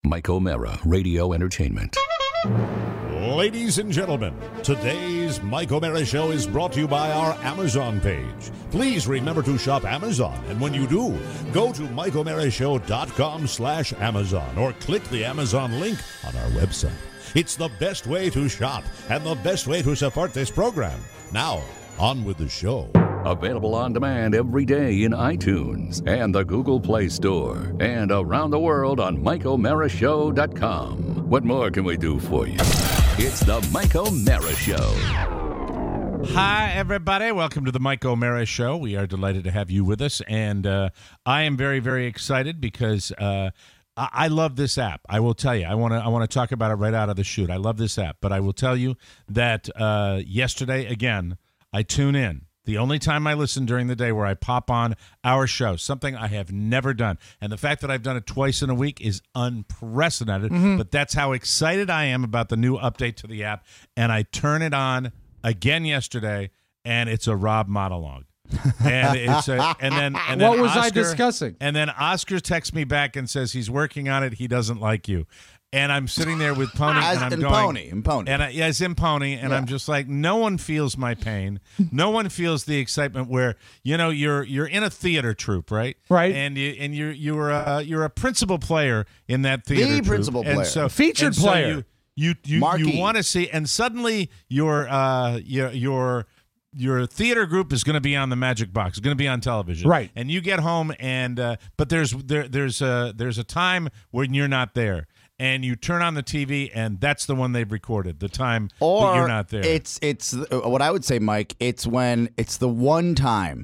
Mike O'Mara, Radio Entertainment. Ladies and gentlemen, today's Mike O'Mara Show is brought to you by our Amazon page. Please remember to shop Amazon, and when you do, go to MikeO'MaraShow.com/Amazon or click the Amazon link on our website. It's the best way to shop and the best way to support this program. Now, on with the show. Available on demand every day in iTunes and the Google Play Store and around the world on MikeO'MaraShow.com. What more can we do for you? It's the Mike O'Mara Show. Hi, everybody. Welcome to the Mike O'Mara Show. We are delighted to have you with us, and I am very, very excited because I love this app. I will tell you. I want to talk about it right out of the chute. I love this app, but I will tell you that yesterday, again, I tune in. The only time I listen during the day where I pop on our show, something I have never done. And the fact that I've done it twice in a week is unprecedented, but that's how excited I am about the new update to the app. And I turn it on again yesterday, and it's a Rob monologue. And it's and then what was Oscar, I discussing? And then Oscar texts me back and says he's working on it. He doesn't like you. And I'm sitting there with Pony, and I'm going, Pony. and it's in Pony, and I'm just like, no one feels my pain, no one feels the excitement. Where you're in a theater troupe, right? Right. And you're a principal player in that theater. The troupe. principal player, and so, featured and so player. You want to see, and suddenly your theater group is going to be on the Magic Box. It's going to be on television, right? And you get home, and but there's a time when you're not there. And you turn on the TV, and that's the one they've recorded, the time that you're not there. It's what I would say, Mike, it's when it's the one time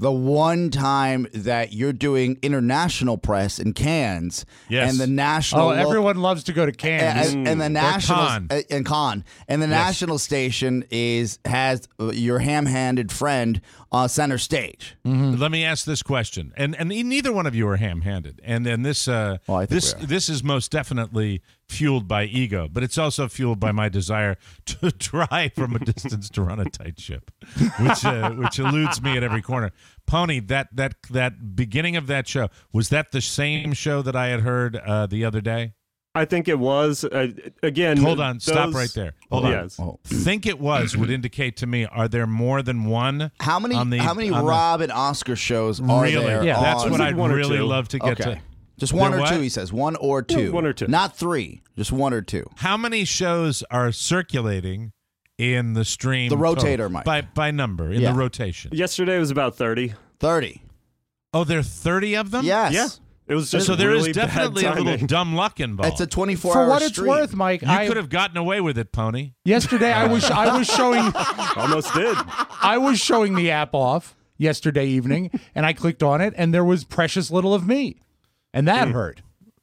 that you're doing international press in Cannes, and the national. Oh, everyone loves to go to Cannes, and the national Cannes. And the national station has your ham-handed friend on center stage. Mm-hmm. Let me ask this question, and neither one of you are ham-handed, and this this is most definitely fueled by ego, but it's also fueled by my desire to try from a distance to run a tight ship, which eludes me at every corner. Pony, that beginning of that show, was that the same show that I had heard the other day? I think it was. Again, hold on, stop right there. Hold on. Yes. Think it was would indicate to me, are there more than one? How many Rob and Oscar shows are there? Yeah, that's what I'd really love to get to. Just one or two, he says. One or two. One or two. Not three. Just one or two. How many shows are circulating in the stream? The rotator, Mike. By number, in the rotation. Yesterday was about 30. 30. Oh, there are 30 of them? Yes. Yeah. It was just so there really is definitely a little dumb luck involved. It's a 24-hour For what it's stream. worth, Mike, You could have gotten away with it, Pony. Yesterday, I was showing. Almost did. I was showing the app off yesterday evening, and I clicked on it, and there was precious little of me, and that hurt.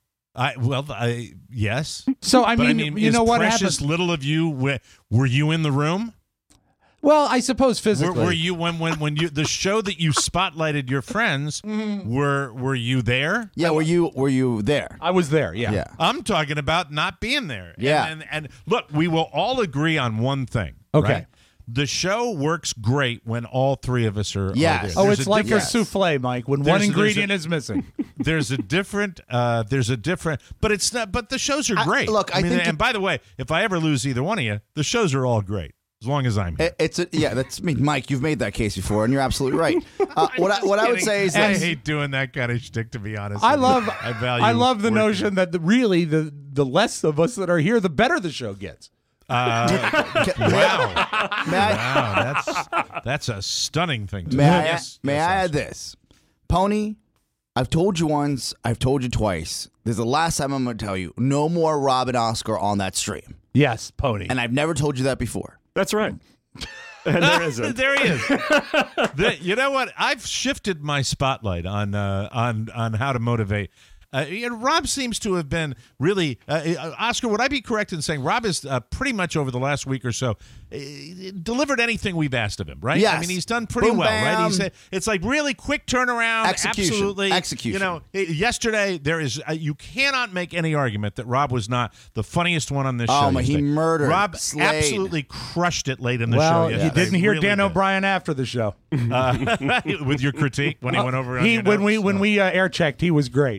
Yes. So I mean, you know what happened? Precious little of you. Were you in the room? Well, I suppose physically. Were you when you the show that you spotlighted your friends? Were you there? Yeah. Were you there? I was there. Yeah. Yeah. I'm talking about not being there. Yeah. And look, we will all agree on one thing. Okay. Right? The show works great when all three of us are Yes. there. Oh, There's it's a like a difference. souffle, Mike, when one ingredient is missing. There's a different, but it's not. But the shows are great. I mean, think and by the way, if I ever lose either one of you, the shows are all great as long as I'm here. That's me, Mike. You've made that case before, and you're absolutely right. What I would say is, I hate doing that kind of shtick. To be honest, I value love the working. notion that the less of us that are here, the better the show gets. Wow, may I, wow, that's a stunning thing. To may do. I, Yes, may yes, I yes. add this, Pony? I've told you once. I've told you twice. This is the last time I'm going to tell you. No more Rob and Oscar on that stream. Yes, Pony. And I've never told you that before. That's right. And there isn't. There he is. You know what? I've shifted my spotlight on how to motivate. Rob seems to have been really Oscar. Would I be correct in saying Rob is pretty much over the last week or so delivered anything we've asked of him? Right? Yes. I mean, he's done pretty Boom, well. bam. Right? It's like really quick turnaround. Execution. Absolutely. Execution. You know, yesterday there is you cannot make any argument that Rob was not the funniest one on this show. Oh, he murdered. Rob Slayed. absolutely crushed it late in the show. Well, yesterday. you didn't hear Really Dan did. O'Brien after the show. With your critique when he went over. On your When notes? we air checked, he was great, and then he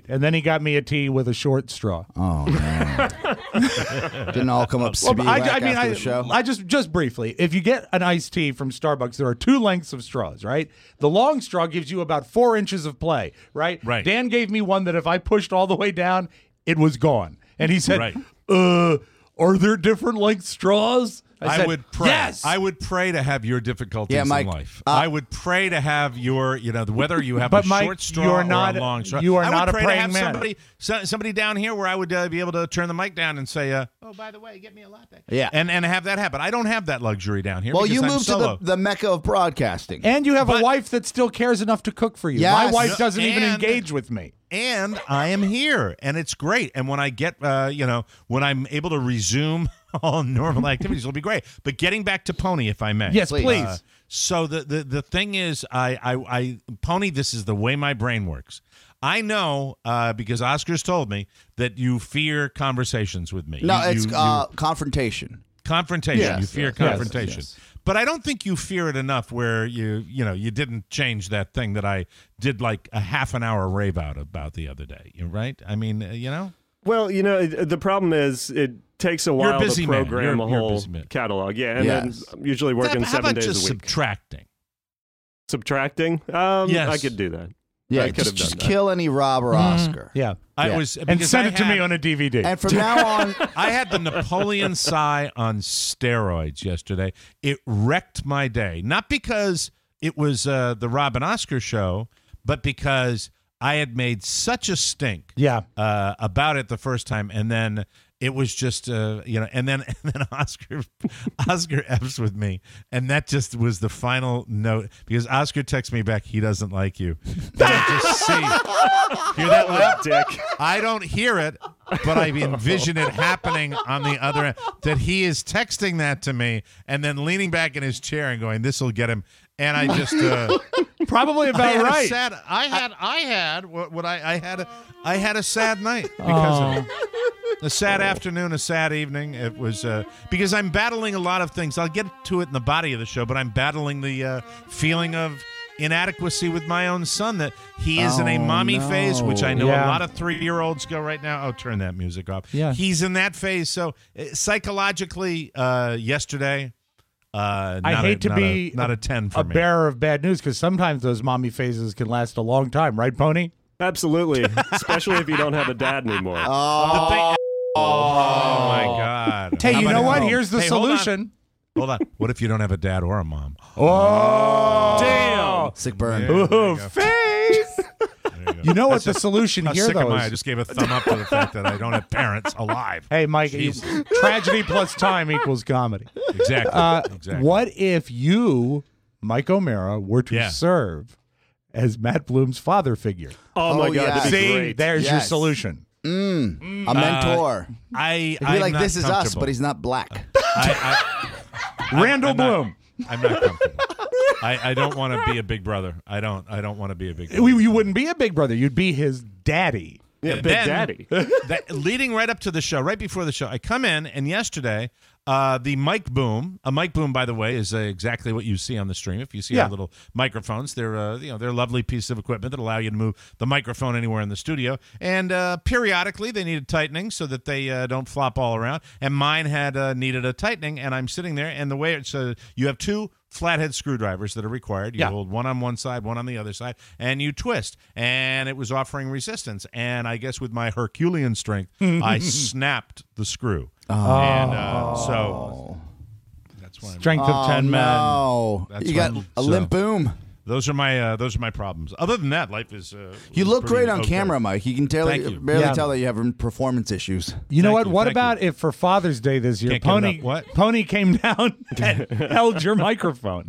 got me a tea with a short straw. Oh, man. Didn't all come up speed after the show. I just briefly, if you get an iced tea from Starbucks, there are two lengths of straws, right? The long straw gives you about 4 inches of play, right? Right. Dan gave me one that if I pushed all the way down, it was gone. And he said, Right. Are there different length straws? I said, would pray. Yes. I would pray to have your difficulties Yeah, Mike, in life. I would pray to have your, whether you have But a Mike, short straw you're not- or a long straw. you are I would not a pray praying to have man. somebody down here where I would be able to turn the mic down and say, "Oh, by the way, get me a latte." Yeah. and have that happen. I don't have that luxury down here. Well, because you I'm moved solo. to the mecca of broadcasting. And you have But- a wife that still cares enough to cook for you. Yes. My wife doesn't even And- engage with me. And I am here, and it's great. And when I get, when I'm able to resume all normal activities, it'll be great. But getting back to Pony, if I may. Yes, Please. please. So the thing is, I Pony, this is the way my brain works. I know because Oscar's told me that you fear conversations with me. No, You- it's you- confrontation. confrontation. Yes, You fear yes, confrontation. yes. But I don't think you fear it enough where you didn't change that thing that I did like a half an hour rave out about the other day. Right? I mean, Well, the problem is it takes a You're a while busy to man. program You're a a whole busy man. catalog. Yeah, and Yes. then I'm usually working how 7 about days just a week. subtracting? Subtracting? Yes. I could do that. Yeah, I could have just done that. kill any Rob or Oscar. Yeah. I Yeah. was And because send I it to me had- on a DVD. And from now on, I had the Napoleon sigh on steroids yesterday. It wrecked my day. Not because it was the Rob and Oscar show, but because I had made such a stink Yeah. about it the first time, and then it was just and then Oscar F's with me, and that just was the final note because Oscar texts me back, he doesn't like you. And I just see, hear that laugh, Dick? I don't hear it, but I envision it happening on the other end. That he is texting that to me, and then leaning back in his chair and going, "This will get him." And I just Probably I about had right. a sad. I had a sad night because of it. A sad afternoon, a sad evening. It was because I'm battling a lot of things. I'll get to it in the body of the show, but I'm battling the feeling of inadequacy with my own son. That he is in a mommy phase, which I know Yeah. a lot of 3-year-olds go right now. Oh, turn that music off. Yeah. He's in that phase. So psychologically, yesterday. I hate to be not a 10 for a me. bearer of bad news because sometimes those mommy phases can last a long time, right, Pony? Absolutely, especially if you don't have a dad anymore. The thing- oh my God! Hey, How you about know at what? home? Here's the Hey, hold on. solution. Hold on. What if you don't have a dad or a mom? Oh, Damn! sick burn. Ooh, face. You know what the solution How here, sick am though, I? I is? just gave a thumb up to the fact that I don't have parents alive. Hey, Mike, Jeez. tragedy plus time equals comedy. Exactly. Exactly. What if you, Mike O'Mara, were to Yeah. serve as Matt Bloom's father figure? Oh my Oh, God, yeah. that'd be See, great. there's your Yes. solution. A mentor. I He'd be I'm like, not this is us, comfortable. but he's not black. Randall I'm not- Bloom. I'm not comfortable. I don't want to be a big brother. I don't want to be a big brother. You wouldn't be a big brother. You'd be his daddy. Yeah, And Big then- Daddy. Leading right up to the show, right before the show, I come in, and yesterday, the mic boom. A mic boom, by the way, is exactly what you see on the stream. If you see Yeah. our little microphones, they're they're a lovely piece of equipment that allow you to move the microphone anywhere in the studio. And periodically, they needed tightening so that they don't flop all around. And mine had needed a tightening, and I'm sitting there, and the way it's you have two flathead screwdrivers that are required. You Yeah. hold one on one side, one on the other side, and you twist. And it was offering resistance. And I guess with my Herculean strength, I snapped the screw. And so that's why Strength of 10 men. No. That's You got right. a So- limp boom. those are my problems. Other than that, life is. You look pretty great on okay. camera, Mike. You can Thank you. barely Yeah. tell that you have performance issues. You know Thank what? you, What thank about if for Father's Day this year, Can't give it Pony up. What? Pony came down and held your microphone?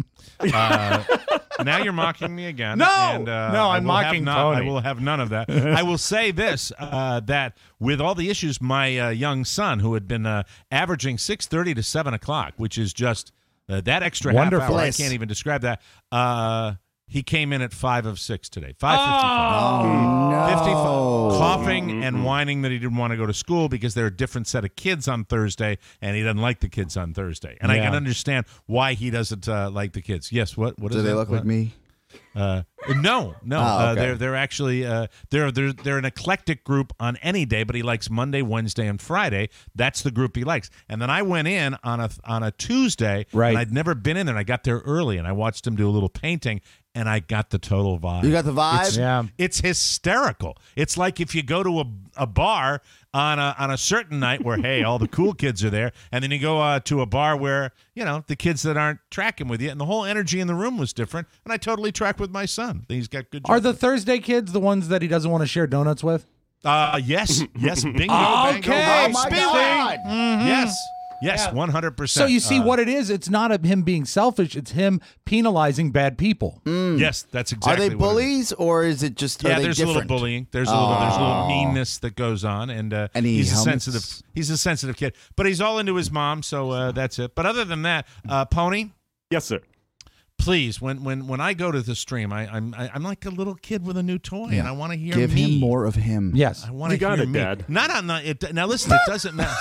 Now you're mocking me again. No! and, No, I I'm will have mocking none- Tony. I will have none of that. I will say this: that with all the issues, my young son, who had been averaging 6:30 to 7 o'clock, which is just that extra Wonderful. half hour, I Yes. can't even describe that. He came in at 5 of 6 today. 5:55. No. 55, coughing and whining that he didn't want to go to school because there are a different set of kids on Thursday, and he doesn't like the kids on Thursday. And I Yeah. can understand why he doesn't like the kids. Yes, what is Do they that? look What? like me? No. Okay. They're actually they're an eclectic group on any day, but he likes Monday, Wednesday, and Friday. That's the group he likes. And then I went in on a Tuesday, Right. and I'd never been in there. And I got there early, and I watched him do a little painting, and I got the total vibe. You got the vibe? Yeah. It's hysterical. It's like if you go to a bar on a certain night where, hey, all the cool kids are there, and then you go to a bar where, the kids that aren't tracking with you, and the whole energy in the room was different, and I totally tracked with my son. He's got good Are the judgment. Thursday kids the ones that he doesn't want to share donuts with? Yes, bingo, bango, Okay. Oh, my speed. God. Yes, 100%. So you see what it is. It's not him being selfish. It's him penalizing bad people. Yes, that's Are exactly they what it is. bullies or is it just Yeah, are they there's different? a little bullying. There's a little meanness that goes on, and Any he's helmets? He's a sensitive kid, but he's all into his mom, so that's it. But other than that, Pony, Yes, sir. please, when I go to the stream, I'm like a little kid with a new toy, and I want to hear Give me. him more of him. Yes. I want to You got hear it, me. Dad. Not on the. Now listen, it doesn't matter.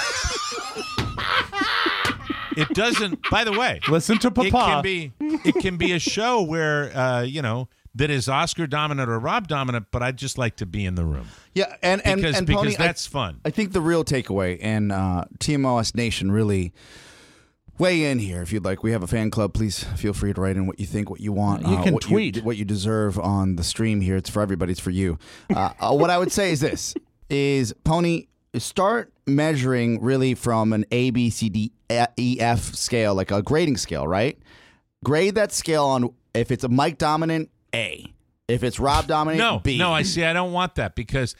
It doesn't. By the way, Listen to Papa. it can be a show where that is Oscar dominant or Rob dominant, but I'd just like to be in the room. Yeah, and Because Pony, that's fun. I think the real takeaway, and TMOS Nation really weigh in here if you'd like. We have a fan club. Please feel free to write in what you think, what you want. You can what tweet. what you deserve on the stream here. It's for everybody. It's for you. What I would say is this: is Pony, start measuring really from an A, B, C, D, E, F scale, like a grading scale, right? Grade that scale on if it's a Mike dominant, A. If it's Rob dominant, B. No, I don't want that because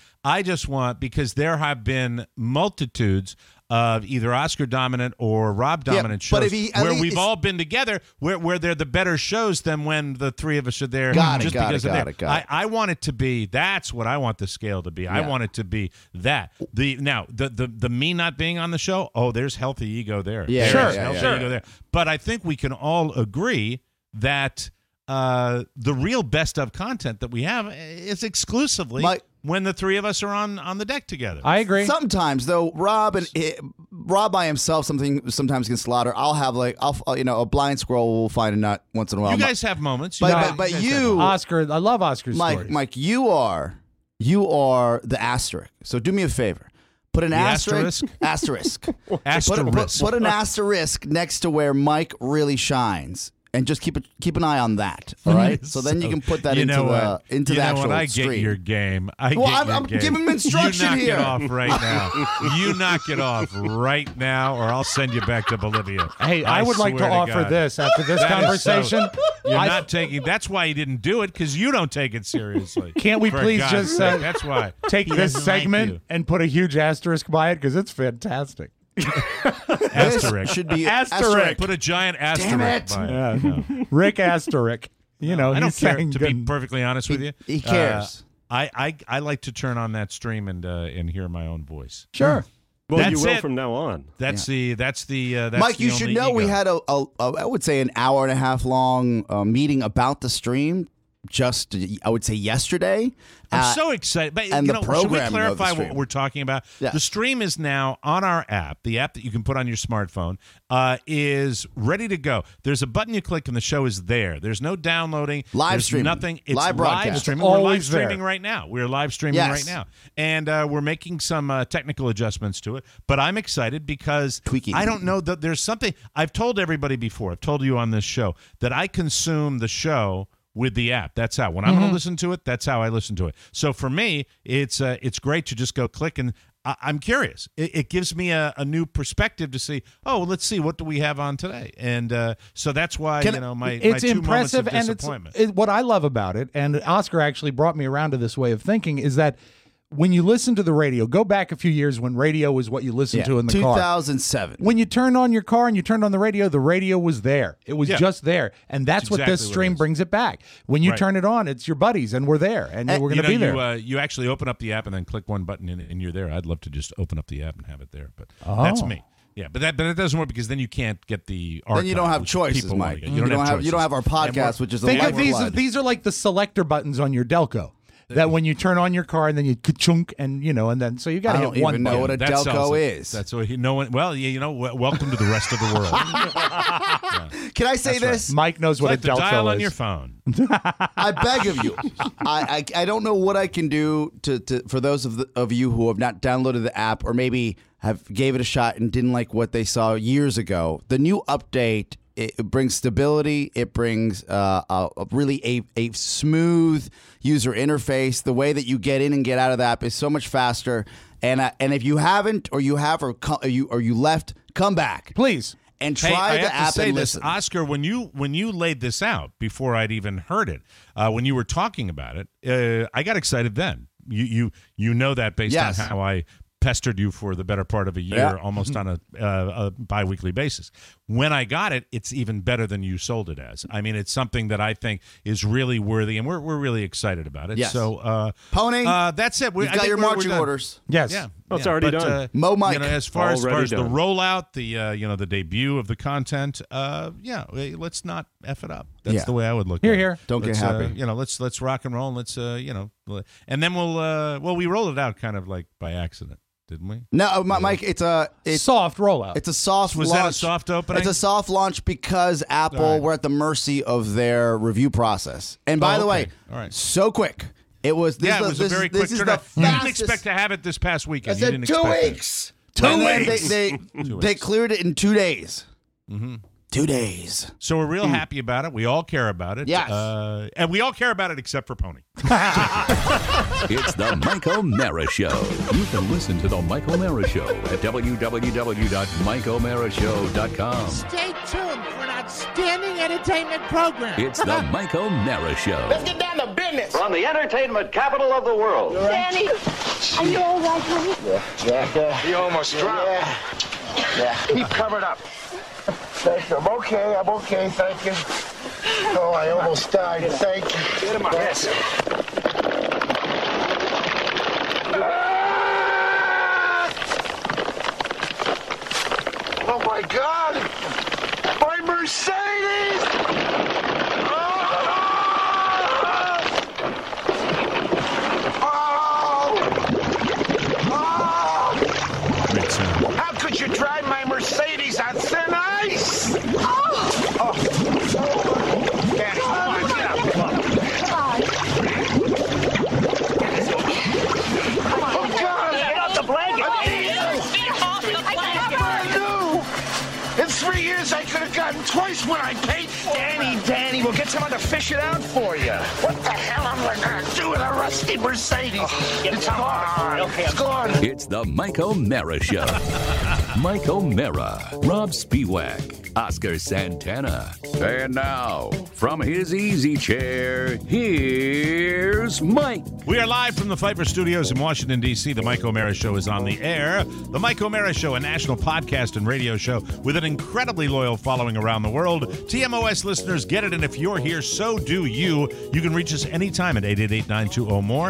there have been multitudes of either Oscar dominant or Rob dominant but shows if he- at where least- we've all been together, where they're the better shows than when the three of us are there. Got it, just got because it, of got there. it, got it. I want it to be. That's what I want the scale to be. I Yeah. want it to be that. The me not being on the show. Oh, there's healthy ego there. Yeah, There's yeah, healthy yeah. ego there. But I think we can all agree that the real best of content that we have is exclusively Mike- when the three of us are on the deck together. I agree. Sometimes though, Rob by himself sometimes can slaughter. I'll have a blind squirrel will find a nut once in a while. You guys have moments. But- You but guys have you- moments. Oscar, I love Oscar's stories. Mike, you are the asterisk. So do me a favor. Put an asterisk. Asterisk? Put an asterisk next to where Mike really shines. And just keep an eye on that, all right? So then you can put that into the actual I stream. get your game. I'm giving him instruction you knock here. it off right now. You knock it off right now, or I'll send you back to Bolivia. Hey, I would like to swear offer God. this after this That is so- conversation. You're I- not taking. That's why you didn't do it because you don't take it seriously. Can't we For please God's just sake, that's why take He this doesn't like segment you. and put a huge asterisk by it because it's fantastic. Asterisk. Should be Asterisk. Put a giant asterisk Damn it. by it. Yeah. No. Rick Asterisk. You know, I don't he's care. saying To be good. perfectly honest with you, He cares. I like to turn on that stream and hear my own voice. Sure. Well, That's you will it. from now on. That's that's Mike, the you should only know we ego. had I would say an hour and a half long meeting about the stream. Just I would say yesterday. I'm so excited. But and you the know, should we programming of the clarify stream. what we're talking about? Yes. The stream is now on our app. The app that you can put on your smartphone is ready to go. There's a button you click and the show is there. There's no downloading. Live There's streaming. Nothing. It's Live broadcast. live streaming. We're live Always there. streaming right now. We're live streaming Yes. right now. And we're making some technical adjustments to it. But I'm excited because Tweaking. I don't know that there's something. I've told everybody before. I've told you on this show that I consume the show with the app. That's how. When I'm going to listen to it, that's how I listen to it. So for me, it's great to just go click and I'm curious. It gives me a new perspective to see, oh, well, let's see, what do we have on today? And so that's why, my It's 2 impressive, moments of and disappointment. what I love about it, and Oscar actually brought me around to this way of thinking, is that when you listen to the radio, go back a few years when radio was what you listened to in the car. 2007. When you turned on your car and you turned on the radio was there. It was Yeah. just there. And that's what exactly this what it stream is. brings it back. When you Right. turn it on, it's your buddies, and we're there, and we're going to be there. You actually open up the app and then click one button and you're there. I'd love to just open up the app and have it there, but that's me. Yeah, but that doesn't work because then you can't get the archive. Then you don't have which choices, people wanna Mike. get. You don't have choices. our podcast, which is a Think life of these. flood. These are like the selector buttons on your Delco. that when you turn on your car and then you ka-chunk and and then so you got I to don't hit one even know button. what a That sells Delco it. is. That's what no one. Well, welcome to the rest of the world. Can I say this? Mike knows what Like a the Delco dial is. on your phone. I beg of you. I don't know what I can do to for those of you who have not downloaded the app or maybe have gave it a shot and didn't like what they saw years ago. The new update, it brings stability. It brings a smooth user interface. The way that you get in and get out of the app is so much faster. And if you haven't, or you have, or you left, come back, Please. and Hey, try I the have to app say and this, listen. Oscar. When you laid this out before I'd even heard it, when you were talking about it, I got excited. Then you know that based Yes. on how I pestered you for the better part of a year, Yeah. almost on a bi-weekly basis. When I got it, it's even better than you sold it as. I mean, it's something that I think is really worthy, and we're really excited about it. Yes. So, Pony, that's it. you've got your marching orders. Yes. Yeah, Oh, it's already but, done. Mo Mike. as far as Already the done. rollout, the debut of the content, let's not F it up. That's Yeah. the way I would look Here, at it. here. Don't get Let's, happy. Let's rock and roll. And let's and then we rolled it out kind of like by accident, didn't we? No, Mike, it's Soft rollout. a soft Was launch. that a soft opening? It's a soft launch because Apple All right. were at the mercy of their review process. And by the way, okay. All right. so quick. It was this Yeah, it was a very quick this is the turnaround. You didn't fastest. expect to have it this past I weekend. You said didn't 2 expect that. weeks. 2 And then weeks. They 2 they weeks. cleared it in 2 days. Mm-hmm. 2 days. So we're real happy about it. We all care about it. Yes. And we all care about it except for Pony. It's the Mike O'Mara Show. You can listen to the Mike O'Mara Show at www.mikeomarashow.com. Stay tuned for an outstanding entertainment program. It's the Mike O'Mara Show. Get down to business. From the entertainment capital of the world. Danny, are you all right, honey? Yeah. You almost dropped. Yeah. Keep covered up. Thank you. I'm okay, thank you. Oh, I almost died. Thank you. Get him up. Yes. Oh, my God. My Mercedes! Great sound. How could you drive my Mercedes on thin ice? Oh. Daddy, come on, get up. Oh, God. Get off the blanket. Brand new. In 3 years, I could have gotten twice what I paid for. Danny, we'll get someone to fish it out for you. What the hell am I going to do with a rusty Mercedes? It's gone. Okay, It's gone. It's the Mike O'Mara Show. Mike O'Mara, Rob Spiewak, Oscar Santana. And now, from his easy chair, here's Mike. We are live from the Pfeiffer Studios in Washington, D.C. The Mike O'Mara Show is on the air. The Mike O'Mara Show, a national podcast and radio show with an incredibly loyal following around the world. TMOS listeners get it, and if you're here, so do you. You can reach us anytime at 888-920-MORE,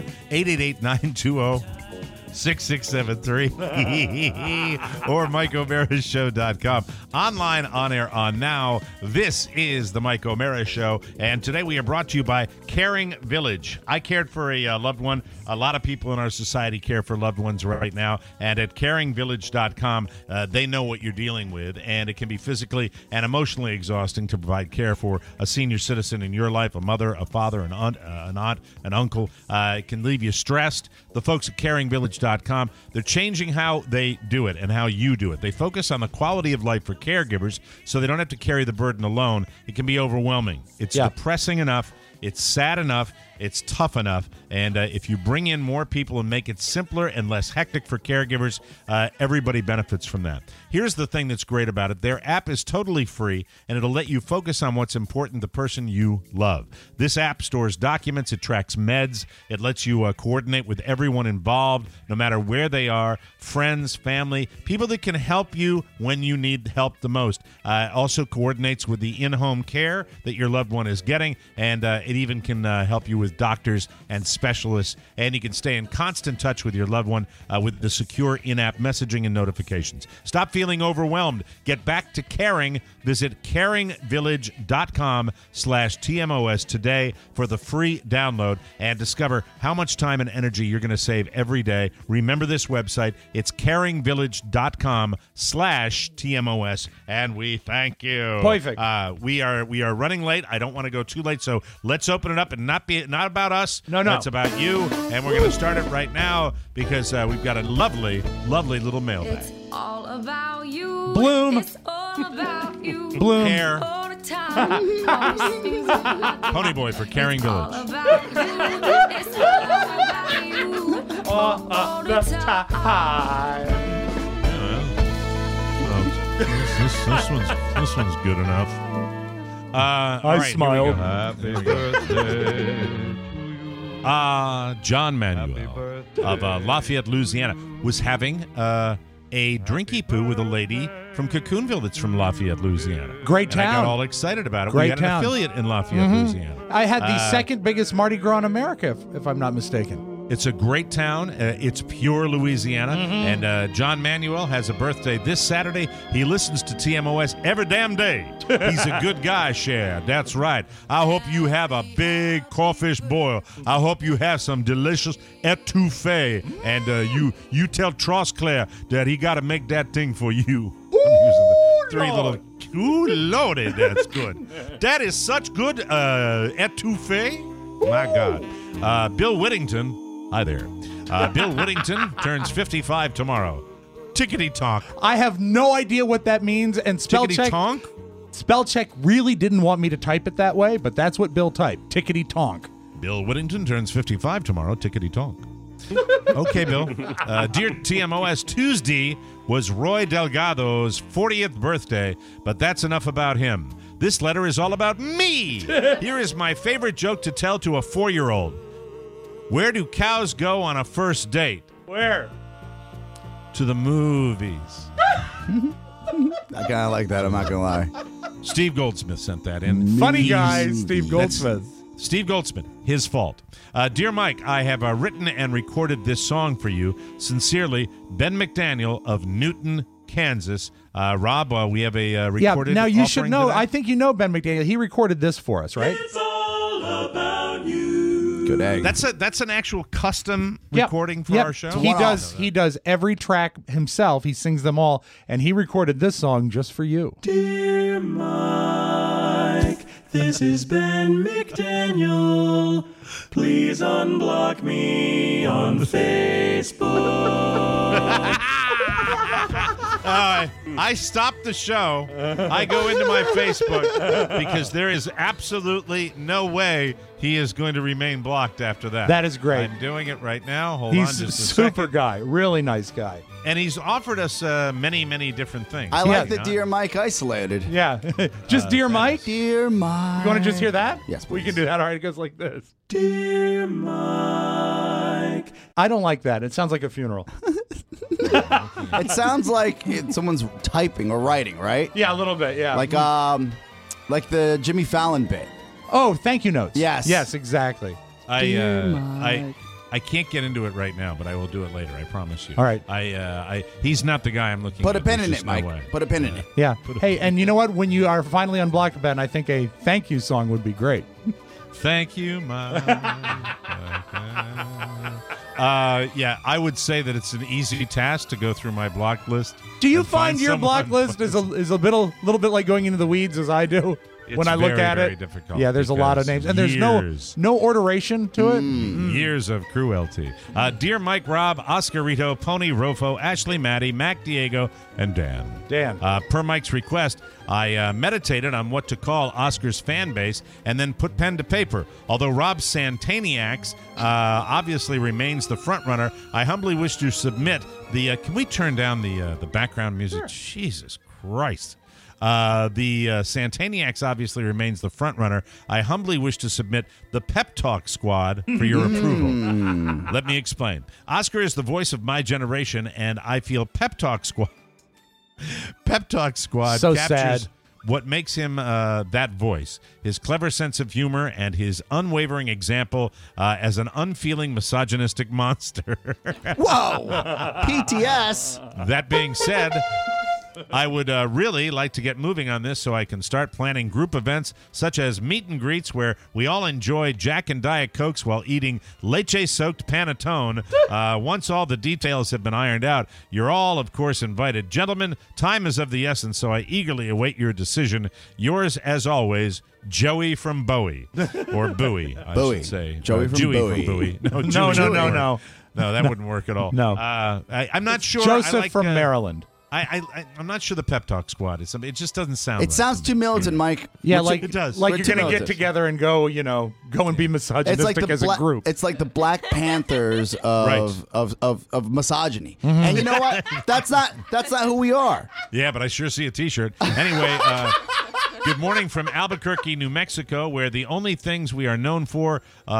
888-920-6673, or MikeO'MaraShow.com. Online, on air, on now. This is the Mike O'Mara Show, and today we are brought to you by Caring Village. I cared for a loved one. A lot of people in our society care for loved ones right now, and at CaringVillage.com, they know what you're dealing with, and it can be physically and emotionally exhausting to provide care for a senior citizen in your life, a mother, a father, an aunt, an uncle. It can leave you stressed. The folks at CaringVillage.com, they're changing how they do it and how you do it. They focus on the quality of life for caregivers so they don't have to carry the burden alone. It can be overwhelming. It's depressing enough. It's sad enough. It's tough enough. And if you bring in more people and make it simpler and less hectic for caregivers, everybody benefits from that. Here's the thing that's great about it. Their app is totally free, and it'll let you focus on what's important to the person you love. This app stores documents. It tracks meds. It lets you coordinate with everyone involved, no matter where they are, friends, family, people that can help you when you need help the most. It also coordinates with the in-home care that your loved one is getting, and it even can help you with with doctors and specialists, and you can stay in constant touch with your loved one with the secure in-app messaging and notifications. Stop feeling overwhelmed. Get back to caring. Visit caringvillage.com/TMOS today for the free download and discover how much time and energy you're going to save every day. Remember this website. It's caringvillage.com/TMOS, and we thank you. Perfect. We are running late. I don't want to go too late, so let's open it up and not about us. No. It's about you, and we're going to start it right now because we've got a lovely, lovely little mailbag. It's all about you. Bloom. It's all about you. Bloom. Hair. All the time. All these things you like. Ponyboy for Caring All Village. about you. It's all about you. All the time. This one's good enough. I smiled. Happy birthday. John Manuel of Lafayette, Louisiana, was having a drinky poo with a lady from Cocoonville that's from Lafayette, Louisiana. Great And I got town. all excited about it. Great we had town. an affiliate in Lafayette, Louisiana. I had the second biggest Mardi Gras in America, if I'm not mistaken. It's a great town. It's pure Louisiana. And John Manuel has a birthday this Saturday. He listens to TMOS every damn day. He's a good guy, Cher. That's right. I hope you have a big crawfish boil. I hope you have some delicious etouffee. And you tell Trosclair that he got to make that thing for you. I'm using the three little... Ooh, Lordy, that's good. That is such good etouffee. My God. Bill Whittington... Hi there. Bill Whittington turns 55 tomorrow. Tickety-tonk. I have no idea what that means, and Tickety-tonk? Spellcheck really didn't want me to type it that way, but that's what Bill typed. Tickety-tonk. Bill Whittington turns 55 tomorrow. Tickety-tonk. Okay, Bill. Dear TMOS, Tuesday was Roy Delgado's 40th birthday, but that's enough about him. This letter is all about me. Here is my favorite joke to tell to a 4-year-old. Where do cows go on a first date? Where? To the movies. I kind of like that. I'm not gonna lie. Steve Goldsmith sent that in. Funny guy, Steve Goldsmith. Steve Goldsmith, his fault. Dear Mike, I have written and recorded this song for you. Sincerely, Ben McDaniel of Newton, Kansas. Rob, we have a recorded now you offering should to know. that? I think you know Ben McDaniel. He recorded this for us, right? It's all about you. Good egg. That's an actual custom Yep. recording for Yep. our show. He does every track himself. He sings them all, and he recorded this song just for you. Dear Mike, this is Ben McDaniel. Please unblock me on Facebook. I stopped the show. I go into my Facebook because there is absolutely no way he is going to remain blocked after that. That is great. I'm doing it right now. Hold on He's just a a super second. guy, really nice guy. And he's offered us many, many different things. I like You the know? Dear Mike isolated. Yeah, just Dear Mike. Dear Mike. You want to just hear that? Yes, we please. can do that. All right, it goes like this. Dear Mike. I don't like that. It sounds like a funeral. It sounds like someone's typing or writing, right? Yeah, a little bit. Yeah, Like the Jimmy Fallon bit. oh, thank you notes. Yes. yes, exactly. I can't get into it right now, but I will do it later. I promise you. All right. He's not the guy I'm looking. Put a at. pin There's in just it, no Mike. way. Put a pin in it. Yeah. Hey, and you know what? When you are finally unblocked, Ben, I think a thank you song would be great. Thank you, Mike. Yeah, I would say that it's an easy task to go through my block list. Do you and find your someone- block list is a little bit like going into the weeds as I do? It's when I look very, at very it, difficult yeah, there's a lot of because names, and there's years. no orderation to it. Years of cruelty. Dear Mike, Rob, Oscar Rito, Pony, Rofo, Ashley, Maddie, Mac Diego, and Dan. Dan. Per Mike's request, I meditated on what to call Oscar's fan base and then put pen to paper. Although Rob Santaniacs obviously remains the front runner, I humbly wish to submit the. Can we turn down the background music? Sure. Jesus Christ. The Santaniacs obviously remains the front runner. I humbly wish to submit the Pep Talk Squad for your approval. Let me explain. Oscar is the voice of my generation, and I feel Pep Talk Squad. Pep Talk Squad So captures sad. what makes him that voice, his clever sense of humor, and his unwavering example as an unfeeling misogynistic monster. Whoa! PTS! That being said, I would really like to get moving on this so I can start planning group events such as meet and greets where we all enjoy Jack and Diet Cokes while eating leche-soaked panettone. Once all the details have been ironed out, you're all, of course, invited. Gentlemen, time is of the essence, so I eagerly await your decision. Yours, as always, Joey from Bowie. Or Bowie, I should say. Joey from Bowie. No, No. No, that wouldn't work at all. No. I'm not sure. Joseph I like, from Maryland. I'm not sure the Pep Talk Squad is something. It just doesn't sound. It sounds too militant, Mike. Yeah, it does. Like We're you're too going to get militant. together and go and be misogynistic as a group. It's like the Black Panthers of misogyny. Mm-hmm. And you know what? That's not who we are. Yeah, but I sure see a T-shirt. Anyway, good morning from Albuquerque, New Mexico, where the only things we are known for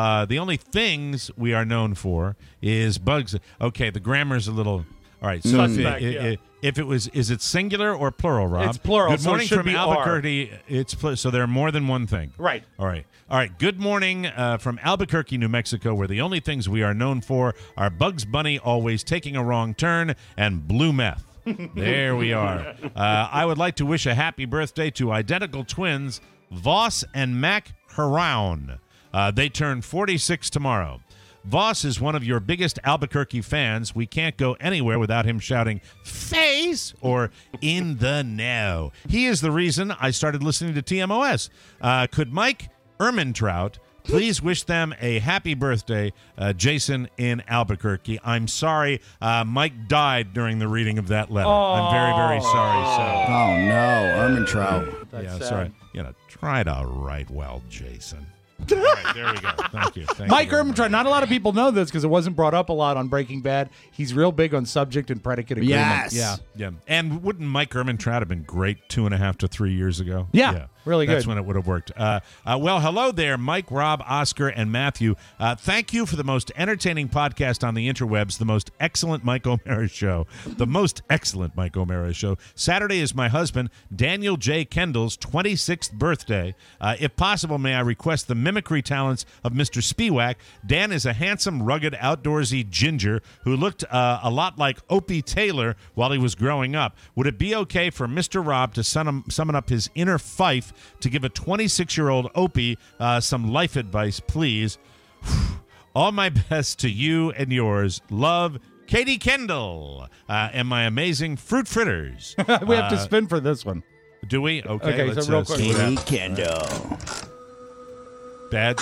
is bugs. Okay, the grammar's a little. All right, so if it was, is it singular or plural, Rob? It's plural. Good morning so it should from be Albuquerque. So there are more than one thing. Right. All right. Good morning from Albuquerque, New Mexico, where the only things we are known for are Bugs Bunny always taking a wrong turn and blue meth. There we are. I would like to wish a happy birthday to identical twins, Voss and Mac Haraun. They turn 46 tomorrow. Voss is one of your biggest Albuquerque fans. We can't go anywhere without him shouting, "Face!" or "In the know." He is the reason I started listening to TMOS. Could Mike Ermintrout please wish them a happy birthday, Jason in Albuquerque? I'm sorry, Mike died during the reading of that letter. I'm very, very sorry. Oh, no. Ermintrout. Yeah, sorry. Try to write well, Jason. All right, there we go. Thank you. Mike Ermintrout. Not a lot of people know this because it wasn't brought up a lot on Breaking Bad. He's real big on subject and predicate agreement. Yes. Yeah. And wouldn't Mike Ermintrout have been great 2.5 to 3 years ago? Yeah. Really good. That's when it would have worked. Well, hello there, Mike, Rob, Oscar, and Matthew. Thank you for the most entertaining podcast on the interwebs, the most excellent Mike O'Mara show. The most excellent Mike O'Mara show. Saturday is my husband, Daniel J. Kendall's 26th birthday. If possible, may I request the mimicry talents of Mr. Spiewak. Dan is a handsome, rugged, outdoorsy ginger who looked a lot like Opie Taylor while he was growing up. Would it be okay for Mr. Rob to summon up his inner Fife to give a 26-year-old Opie some life advice, please? All my best to you and yours. Love, Katie Kendall, and my amazing fruit fritters. We have to spin for this one. Do we? Okay, so real quick. Katie Kendall. Badge.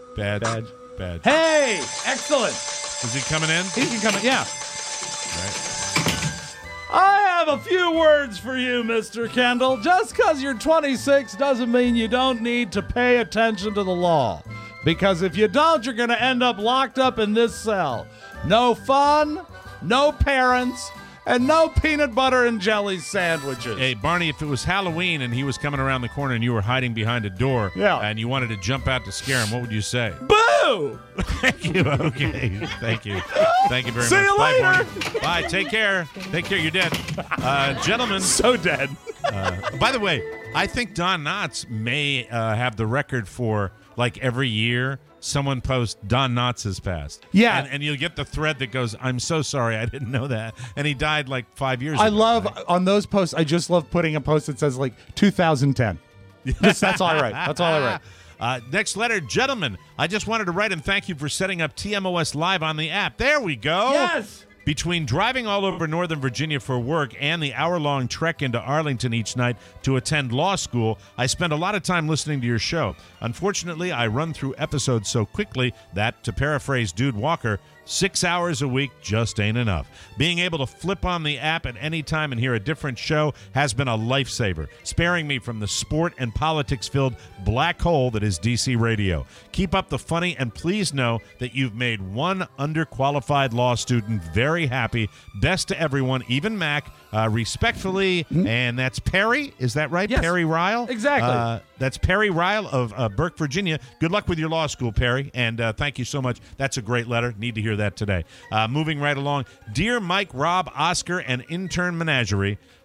Hey, excellent. Is he coming in? He can come in, yeah. Right. I have a few words for you, Mr. Kendall. Just because you're 26 doesn't mean you don't need to pay attention to the law. Because if you don't, you're going to end up locked up in this cell. No fun, no parents, and no peanut butter and jelly sandwiches. Hey, Barney, if it was Halloween and he was coming around the corner and you were hiding behind a door and you wanted to jump out to scare him, what would you say? Boo! Thank you. Okay. Thank you. Thank you very See much. you Bye, later. Barney. Bye. Take care. Take care. You're dead. Gentlemen. So dead. By the way, I think Don Knotts may have the record for, like, every year someone posts Don Knotts has passed. Yeah. And you'll get the thread that goes, I'm so sorry, I didn't know that. And he died like 5 years I ago. love, on those posts, I just love putting a post that says, like, 2010. That's all I write. That's all I write. Next letter, gentlemen. I just wanted to write and thank you for setting up TMOS Live on the app. There we go. Yes. Between driving all over Northern Virginia for work and the hour-long trek into Arlington each night to attend law school, I spend a lot of time listening to your show. Unfortunately, I run through episodes so quickly that, to paraphrase Dude Walker, 6 hours a week just ain't enough. Being able to flip on the app at any time and hear a different show has been a lifesaver, sparing me from the sport and politics-filled black hole that is DC Radio. Keep up the funny, and please know that you've made one underqualified law student very happy. Best to everyone, even Mac. Respectfully, and that's Perry. Is that right? Yes. Perry Ryle? Exactly. That's Perry Ryle of Burke, Virginia. Good luck with your law school, Perry, and thank you so much. That's a great letter. Need to hear that today. Moving right along. Dear Mike, Rob, Oscar, and intern Menagerie,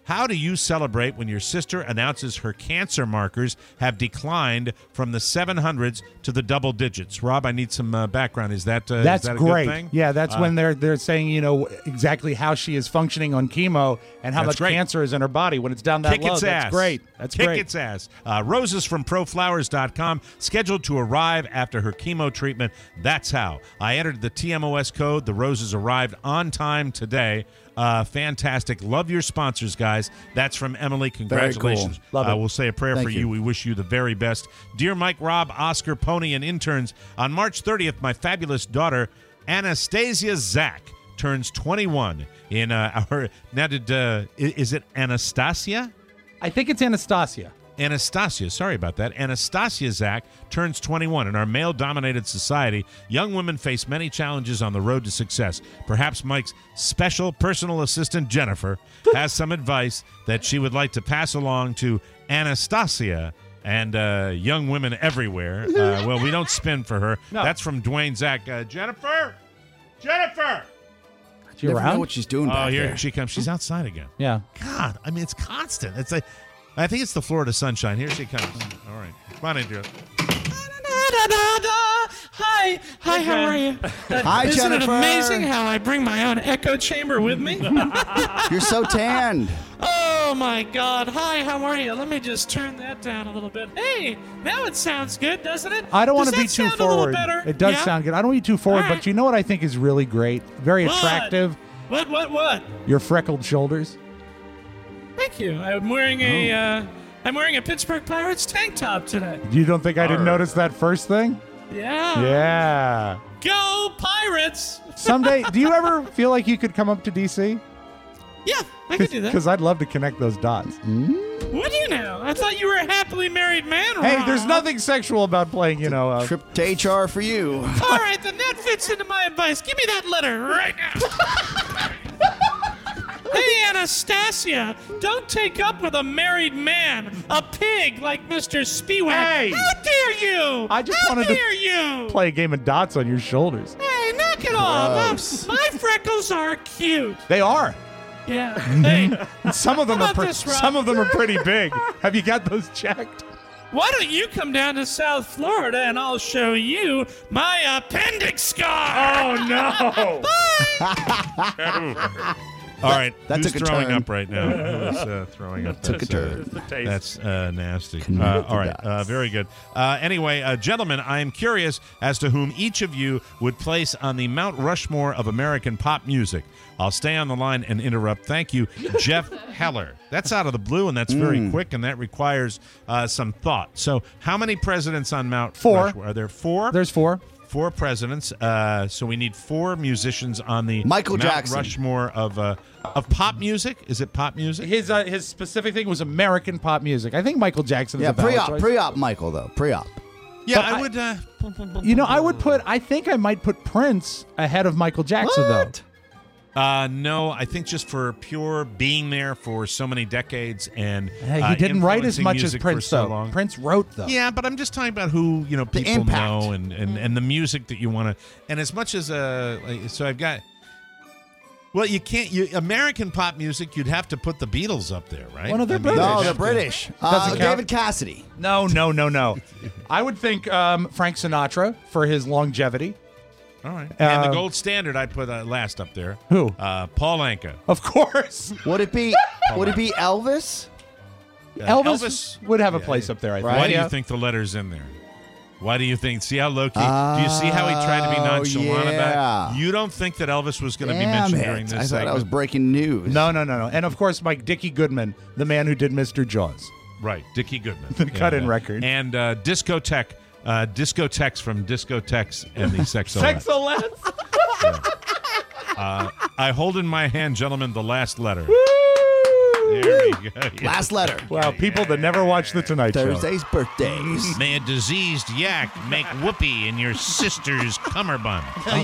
How do you celebrate when your sister announces her cancer markers have declined from the 700s to the double digits? Rob, I need some background. Is that that's is that a great? Good thing? Yeah, that's when they're saying exactly how she is functioning on chemo and how much great. cancer is in her body when it's down that Kick low. its That's ass. great. That's Kick great. its ass. Roses from proflowers.com, scheduled to arrive after her chemo treatment. That's how. I entered the TMOS code. The roses arrived on time today. Fantastic. Love your sponsors, guys. That's from Emily. Congratulations. Cool. Love it. We'll say a prayer Thank for you. you. We wish you the very best. Dear Mike, Rob, Oscar, Pony, and interns, on March 30th, my fabulous daughter, Anastasia Zach, turns 21 in our... Now, is it Anastasia? I think it's Anastasia. Anastasia, sorry about that. Anastasia Zach turns 21. In our male-dominated society, young women face many challenges on the road to success. Perhaps Mike's special personal assistant, Jennifer, has some advice that she would like to pass along to Anastasia and young women everywhere. Well, we don't spin for her. No. That's from Dwayne Zach. Jennifer! Jennifer! Is she Never know around? what she's doing Oh, back here there. she comes. She's outside again. Yeah. God, I mean, it's constant. It's like, I think it's the Florida sunshine. Here she comes. All right. Come on in, dear. Hi, how are you? Hi, Isn't Jennifer. it amazing how I bring my own echo chamber with me? You're so tanned. Oh my God! Hi, how are you? Let me just turn that down a little bit. Hey, now it sounds good, doesn't it? I don't want Does to be that too sound a little forward. better? It does Yeah? sound good. I don't want to be too forward, All but right. you know what I think is really great? Very What? attractive. What? Your freckled shoulders. Thank you. I'm wearing a Pittsburgh Pirates tank top today. You don't think I didn't notice that first thing? Yeah. Yeah. Go Pirates! Someday, do you ever feel like you could come up to DC? Yeah, I could do that. Because I'd love to connect those dots. What do you know? I thought you were a happily married man. Hey, Rob. there's nothing sexual about playing, Trip to HR for you. All right, then that fits into my advice. Give me that letter right now. Hey, Anastasia, don't take up with a married man, a pig like Mr. Spiewak. Hey! How dare you? I just How wanted to dare you? play a game of dots on your shoulders. Hey, knock it off. Gross. My freckles are cute. They are. Yeah. Hey, Some of them How are about this, Rob? some of them are pretty big. Have you got those checked? why don't you come down to South Florida and I'll show you my appendix scar? Oh no! All right. That Who's took a throwing turn. up right now? Who's throwing up? Took a turn. That's nasty. Connect the All right. dots. Very good. Anyway, gentlemen, I am curious as to whom each of you would place on the Mount Rushmore of American pop music. I'll stay on the line and interrupt. Thank you, Jeff Heller. That's out of the blue, and that's very quick, and that requires some thought. So how many presidents on Mount 4. Rushmore? Are there 4? There's 4. 4 presidents. So we need 4 musicians on the Michael Mount Jackson. Rushmore of pop music. Is it pop music? His specific thing was American pop music. I think Michael Jackson is Yeah, a valid pre-op. choice. Pre-op Michael, though. Pre-op. Yeah, But I I- would. I think I might put Prince ahead of Michael Jackson, What? No, I think just for pure being there for so many decades and though. Hey, he didn't write as influencing much as music Prince, for so though. long. Prince wrote, though. Yeah, but I'm just talking about who people impact. know and the music that you want to. And as much as so I've got. Well, you can't. American pop music, you'd have to put the Beatles up there, right? Well, no, they're I mean, British. No, they're British. Doesn't count. David Cassidy. No. I would think Frank Sinatra for his longevity. All right. And the gold standard, I put last up there. Who? Paul Anka. Of course. Would it be Elvis? Elvis would have a place up there, I think. Why do Yeah. you think the letter's in there? Why do you think? See how low key? Do you see how he tried to be nonchalant about yeah. it? You don't think that Elvis was going to be Damn mentioned it. during this I thought segment? that was breaking news. No. And of course, Mike Dickie Goodman, the man who did Mr. Jaws. Right, Dickie Goodman. The cut-in record. And Discotheque from Discotheques and the Sexolettes. Sexolettes. I hold in my hand, gentlemen, the last letter. There we go. Yeah. Last letter. Wow, people that never watch The Tonight Show. Thursday's birthdays. May a diseased yak make whoopee in your sister's cummerbund.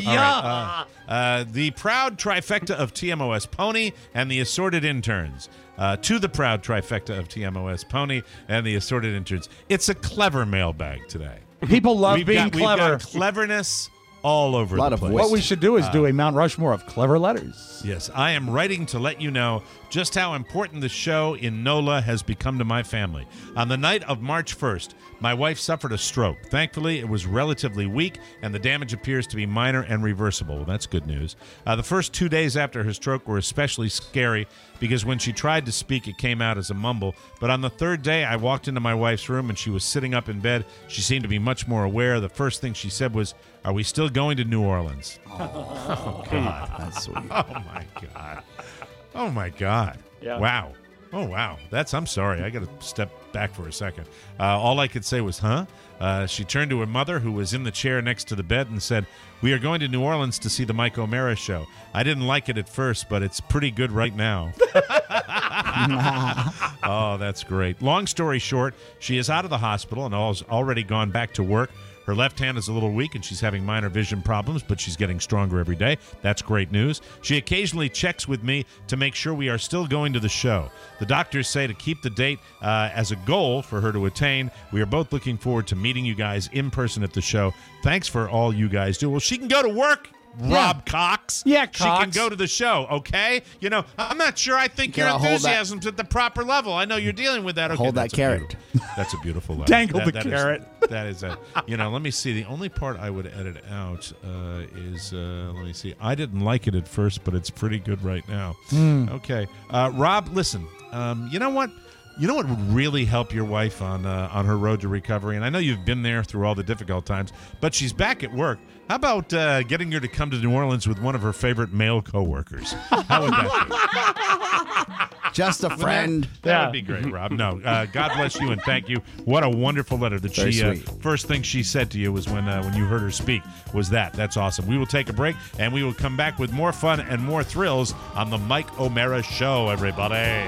The proud trifecta of TMOS Pony and the assorted interns. To the proud trifecta of TMOS Pony and the assorted interns. It's a clever mailbag today. People love We've being got clever. clever-ness all over A lot the of place. wit. What we should do is do a Mount Rushmore of clever letters. Yes, I am writing to let you know just how important the show in NOLA has become to my family. On the night of March 1st, my wife suffered a stroke. Thankfully, it was relatively weak, and the damage appears to be minor and reversible. Well, that's good news. The first 2 days after her stroke were especially scary because when she tried to speak, it came out as a mumble. But on the third day, I walked into my wife's room, and she was sitting up in bed. She seemed to be much more aware. The first thing she said was, "Are we still going to New Orleans?" Oh, God. That's sweet. Oh, my God. Oh, my God. Yeah. Wow. Oh, wow. I'm sorry. I got to step back for a second. All I could say was, huh? She turned to her mother, who was in the chair next to the bed, and said, "We are going to New Orleans to see the Mike O'Mara show. I didn't like it at first, but it's pretty good right now." Oh, that's great. Long story short, she is out of the hospital and has already gone back to work. Her left hand is a little weak, and she's having minor vision problems, but she's getting stronger every day. That's great news. She occasionally checks with me to make sure we are still going to the show. The doctors say to keep the date as a goal for her to attain. We are both looking forward to meeting you guys in person at the show. Thanks for all you guys do. Well, she can go to work, Rob Cox. Yeah, She can Cox. go to the show, okay? You know, I'm not sure I think your gotta hold that- enthusiasm's at the proper level. I know you're dealing with that. Okay, Hold that that's a carrot. beautiful- That's a beautiful letter. Dangle the That is- carrot. that is a, let me see. The only part I would edit out is, let me see. I didn't like it at first, but it's pretty good right now. Okay. Rob, listen, you know what? You know what would really help your wife on her road to recovery? And I know you've been there through all the difficult times, but she's back at work. How about getting her to come to New Orleans with one of her favorite male coworkers? How would that be? Just a friend. That would be great, Rob. No, God bless you and thank you. What a wonderful letter that Very she sweet. first thing she said to you was when you heard her speak was that. That's awesome. We will take a break and we will come back with more fun and more thrills on the Mike O'Mara Show, everybody.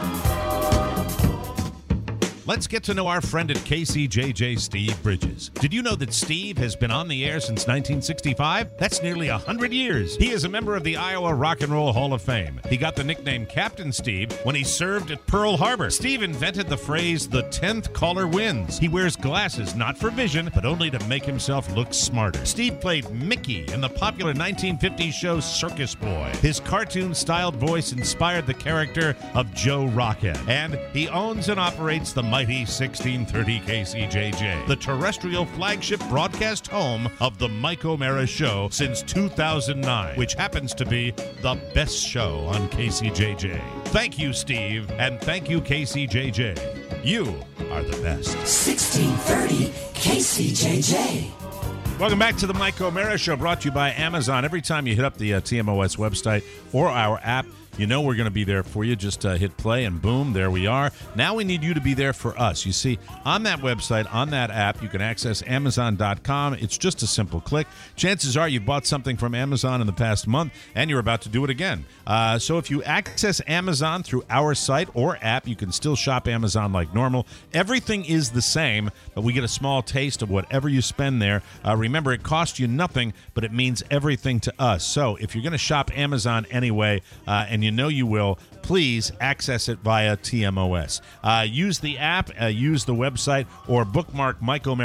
Let's get to know our friend at KCJJ, Steve Bridges. Did you know that Steve has been on the air since 1965? That's nearly 100 years. He is a member of the Iowa Rock and Roll Hall of Fame. He got the nickname Captain Steve when he served at Pearl Harbor. Steve invented the phrase, "the 10th caller wins." He wears glasses not for vision, but only to make himself look smarter. Steve played Mickey in the popular 1950s show Circus Boy. His cartoon-styled voice inspired the character of Joe Rockhead. And he owns and operates the mighty 1630 KCJJ, the terrestrial flagship broadcast home of the Mike O'Mara Show since 2009, which happens to be the best show on KCJJ. Thank you, Steve, and thank you, KCJJ. You are the best. 1630 KCJJ. Welcome back to the Mike O'Mara Show, brought to you by Amazon. Every time you hit up the TMOS website or our app, you know we're going to be there for you. Just hit play and boom, there we are. Now we need you to be there for us. You see, on that website, on that app, you can access Amazon.com. It's just a simple click. Chances are you've bought something from Amazon in the past month and you're about to do it again. So if you access Amazon through our site or app, you can still shop Amazon like normal. Everything is the same, but we get a small taste of whatever you spend there. Remember, it costs you nothing, but it means everything to us. So if you're going to shop Amazon anyway, and you know you will, please access it via TMOS. Use the app, use the website, or bookmark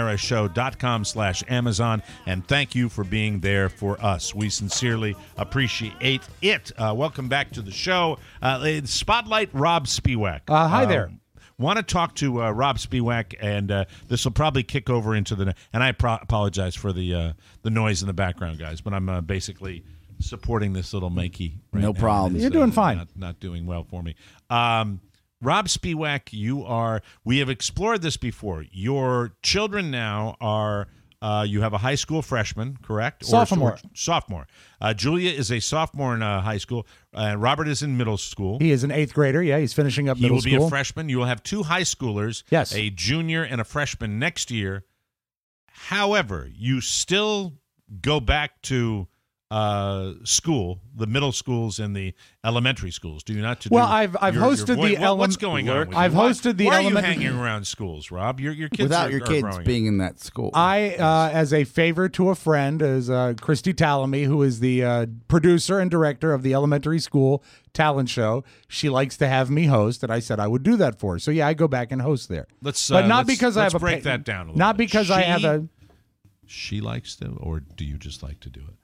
MikeO'MaraShow.com/Amazon, and thank you for being there for us. We sincerely appreciate it. Welcome back to the show. Spotlight Rob Spiewak. Hi there. Want to talk to Rob Spiewak, and this will probably kick over into the... And I apologize for the noise in the background, guys, but I'm basically supporting this little Makey right No now. problem. It's, You're doing fine. Not doing well for me. Rob Spiewak, we have explored this before. Your children now are... you have a high school freshman, correct? Sophomore. Sophomore. Julia is a sophomore in high school. Robert is in middle school. He is an 8th grader. Yeah, he's finishing up He middle will school. be a freshman. You will have 2 high schoolers, Yes. a junior and a freshman next year. However, you still go back to school, the middle schools and the elementary schools, do you not? Well, I've hosted the what's going on? With I've you? hosted the Why elementary. are you hanging around schools, Rob? Your kids Without are, your are kids growing being in that school. As a favor to a friend, is Christy Talamy, who is the producer and director of the elementary school talent show. She likes to have me host, and I said I would do that for her. So yeah, I go back and host there. But not because I have a break that down a little Not bit. because I have a. She likes to, or do you just like to do it?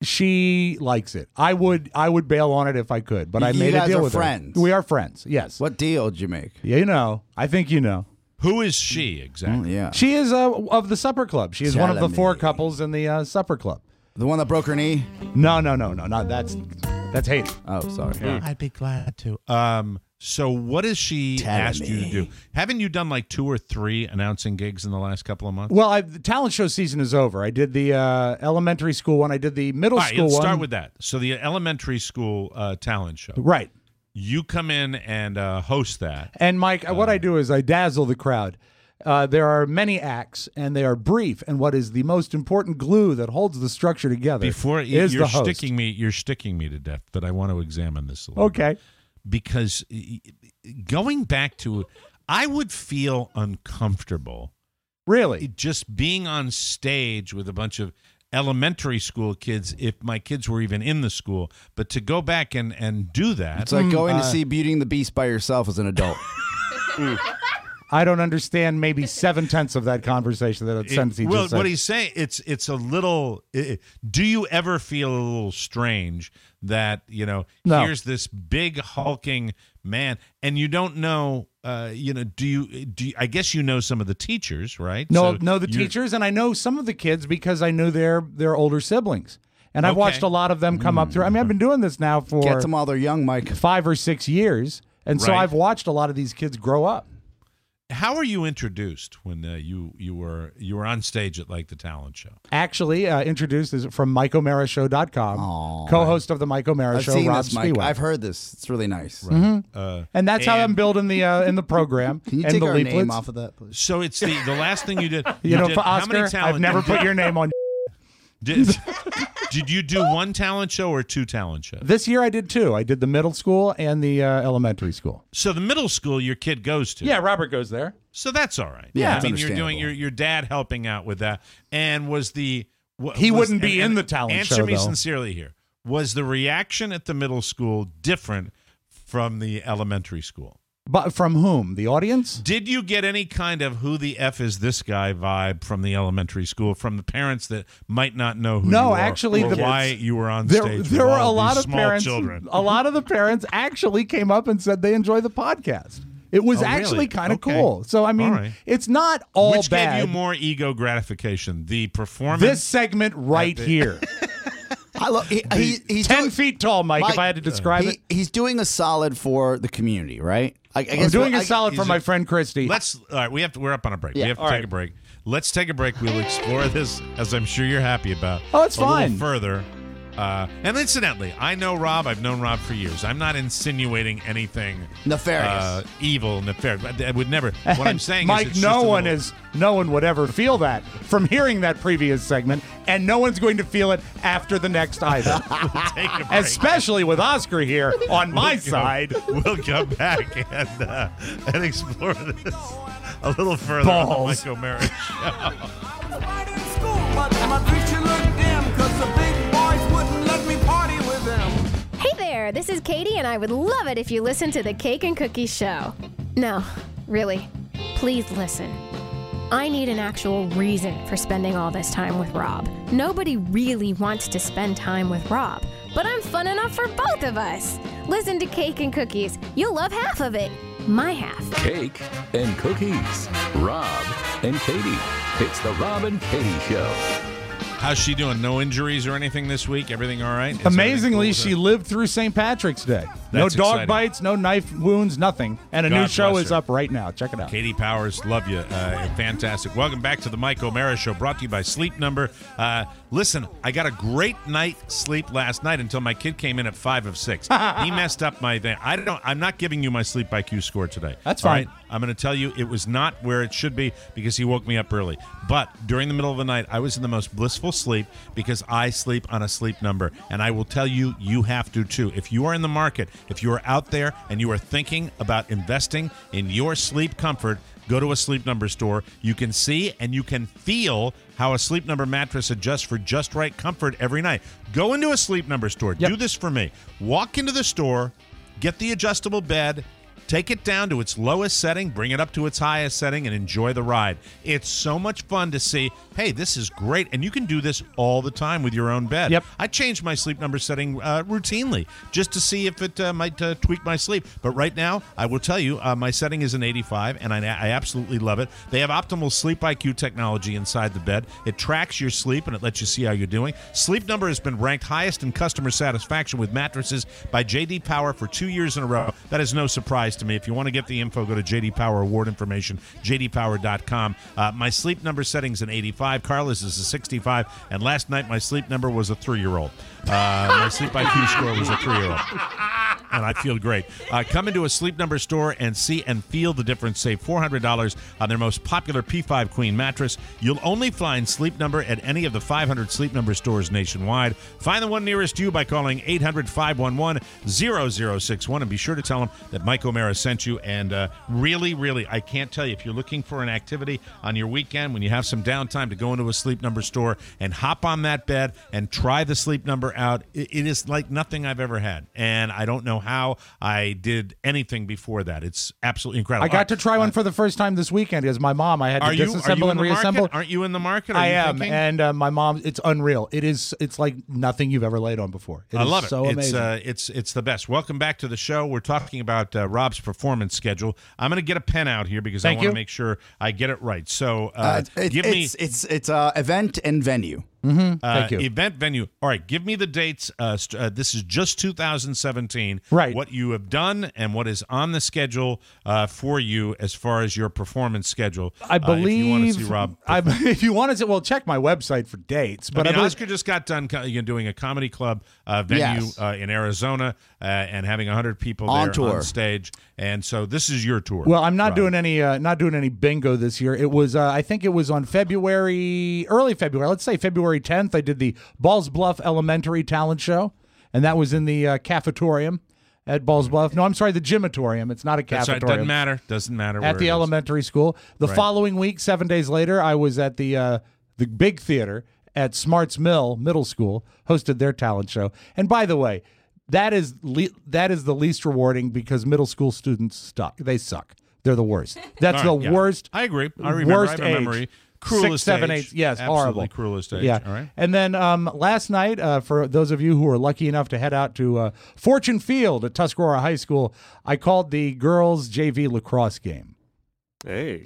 She likes it. I would bail on it if I could, but I You made a guys deal are with friends. her. We are friends. Yes. What deal did you make? Yeah, you know. I think you know. Who is she exactly? Yeah. She is of the supper club. She is one of the Salome. 4 couples in the supper club. The one that broke her knee? No, not that's Haiti. Oh, sorry. I'd be glad to. So what has she asked you to do? Haven't you done like 2 or 3 announcing gigs in the last couple of months? Well, the talent show season is over. I did the elementary school one. I did the middle All right, school let's one. start with that. So the elementary school talent show. Right. You come in and host that. And Mike, what I do is I dazzle the crowd. There are many acts, and they are brief. And what is the most important glue that holds the structure together is you're the host. you're sticking me to death, but I want to examine this a little Okay. bit. Because going back to, I would feel uncomfortable. Really? Just being on stage with a bunch of elementary school kids, if my kids were even in the school. But to go back and do that. It's like going to see Beauty and the Beast by yourself as an adult. I don't understand maybe 7/10 of that conversation that sentence he just said. What he's saying, it's a little. Do you ever feel a little strange that No. here's this big hulking man, and you don't know, Do you? I guess you know some of the teachers, right? No, So the you're- teachers, and I know some of the kids because I knew their older siblings. And I've Okay. watched a lot of them come up through. I mean, I've been doing this now for Get them while they're young, Mike. 5 or 6 years. And so Right. I've watched a lot of these kids grow up. How were you introduced when you were on stage at like the talent show? Actually, introduced is from MikeO'MaraShow.com, co-host of the Mike O'Mara I've Show, seen Rob this, Mike. Spiewak. I've heard this. It's really nice. And that's how I'm building in the program. Can you and take the our name leaflets. off of that, please? So it's the last thing you did. You know, did, for how many Oscar, talent I've never put your name on. Did you do one talent show or 2 talent shows? This year I did 2. I did the middle school and the elementary school. So the middle school your kid goes to. Yeah, Robert goes there. So that's all right. Yeah, I it's mean you're doing understandable. your dad helping out with that, and was the He was- wouldn't be and in the talent answer show, me though. sincerely here. Was the reaction at the middle school different from the elementary school? But from whom? The audience? Did you get any kind of who the F is this guy vibe from the elementary school, from the parents that might not know who No, you are, actually, or the why you were on There, stage with there were all a lot these of small parents. children? A lot of the parents actually came up and said they enjoy the podcast. It was Oh, really? actually kind of Okay. cool. So I mean, All right. it's not all Which bad. gave you more ego gratification? The performance? This segment right here. I love. He's 10 feet tall, Mike, if I had to describe it. He's doing a solid for the community, right? I I'm guess doing what- a solid for my friend Christy. All right, we're up on a break. Yeah. We have to All take right. a break. Let's take a break. We'll explore this, as I'm sure you're happy about. Oh, it's a little fine. further. And incidentally, I know Rob. I've known Rob for years. I'm not insinuating anything Nefarious. evil, nefarious. I would never. What I'm And saying Mike, is, it's just a little- no one would ever feel that from hearing that previous segment, and no one's going to feel it after the next either. Take a break. Especially with Oscar here on my We'll go- side. We'll come back and explore this a little further on the Balls. Mike O'Mara Show. Hey there, this is Katie, and I would love it if you listen to the Cake and Cookie Show. No, really, please listen. I need an actual reason for spending all this time with Rob. Nobody really wants to spend time with Rob, but I'm fun enough for both of us. Listen to Cake and Cookies. You'll love half of it. My half. Cake and cookies. Rob and Katie. It's the Rob and Katie Show. How's she doing? No injuries or anything this week? Everything all right? Is Amazingly, everything she lived through St. Patrick's Day. No That's dog exciting. bites, no knife wounds, nothing. And a God new show bless is her. up right now. Check it out. Katie Powers, love you. Fantastic. Welcome back to the Mike O'Mara Show, brought to you by Sleep Number. Listen, I got a great night's sleep last night until my kid came in at 5 of 6. He messed up my thing. I'm not giving you my sleep IQ score today. That's All fine. right? I'm going to tell you it was not where it should be because he woke me up early. But during the middle of the night, I was in the most blissful sleep because I sleep on a Sleep Number. And I will tell you, you have to too. If you are in the market, if you are out there and you are thinking about investing in your sleep comfort, go to a Sleep Number store. You can see and you can feel how a Sleep Number mattress adjusts for just right comfort every night. Go into a Sleep Number store. Yep. Do this for me. Walk into the store, get the adjustable bed, Take it down to its lowest setting, bring it up to its highest setting, and enjoy the ride. It's so much fun to see, hey, this is great. And you can do this all the time with your own bed. Yep. I change my Sleep Number setting routinely just to see if it might tweak my sleep. But right now, I will tell you, my setting is an 85, and I absolutely love it. They have optimal Sleep IQ technology inside the bed. It tracks your sleep, and it lets you see how you're doing. Sleep Number has been ranked highest in customer satisfaction with mattresses by J.D. Power for 2 years in a row. That is no surprise to me. If you want to get the info, go to J.D. Power award information, jdpower.com. My Sleep Number setting's an 85. Carla's is a 65. And last night, my Sleep Number was a 3-year-old. My Sleep IQ score was a 3-year-old. And I feel great. Come into a Sleep Number store and see and feel the difference. Save $400 on their most popular P5 Queen mattress. You'll only find Sleep Number at any of the 500 Sleep Number stores nationwide. Find the one nearest you by calling 800-511-0061. And be sure to tell them that Mike O'Mara sent you. And really, I can't tell you, if you're looking for an activity on your weekend, when you have some downtime, to go into a Sleep Number store and hop on that bed and try the Sleep Number out. It is like nothing I've ever had. And I don't know how I did anything before that. It's absolutely incredible. I got to try one for the first time this weekend as my mom. I had to disassemble and reassemble. Aren't you in the market? I am, and my mom. It's unreal. It's like nothing you've ever laid on before. I love it. So amazing. It's the best. Welcome back to the show. We're talking about Rob's performance schedule. I'm going to get a pen out here because I want to make sure I get it right. So give me it's event and venue. Thank you. Event venue. All right, give me the dates. This is just 2017. Right. What you have done and what is on the schedule for you as far as your performance schedule. I believe. If you want to see Rob, if you want to see, well, check my website for dates. But I believe Oscar just got done doing a comedy club venue in Arizona and having 100 people on there tour on stage. And so this is your tour. Well, I'm not Rob. doing any bingo this year. It was I think it was on early February. Let's say February 10th. I did the Balls Bluff Elementary Talent Show, and that was in the cafetorium at Balls Bluff. No, I'm sorry, the gymatorium. It's not a cafetorium. That's right. Doesn't matter. At the elementary school. The following week, 7 days later, I was at the big theater at Smarts Mill Middle School, hosted their talent show. And by the way, that is the least rewarding because middle school students They suck. They're the worst. That's the worst. I agree. I remember. Worst I have a memory. age. Cruelest 6, 7, age. 8. Yes, absolutely horrible. Cruelest age. Yeah. All right. And then last night, for those of you who were lucky enough to head out to Fortune Field at Tuscarora High School, I called the girls' JV lacrosse game. Hey.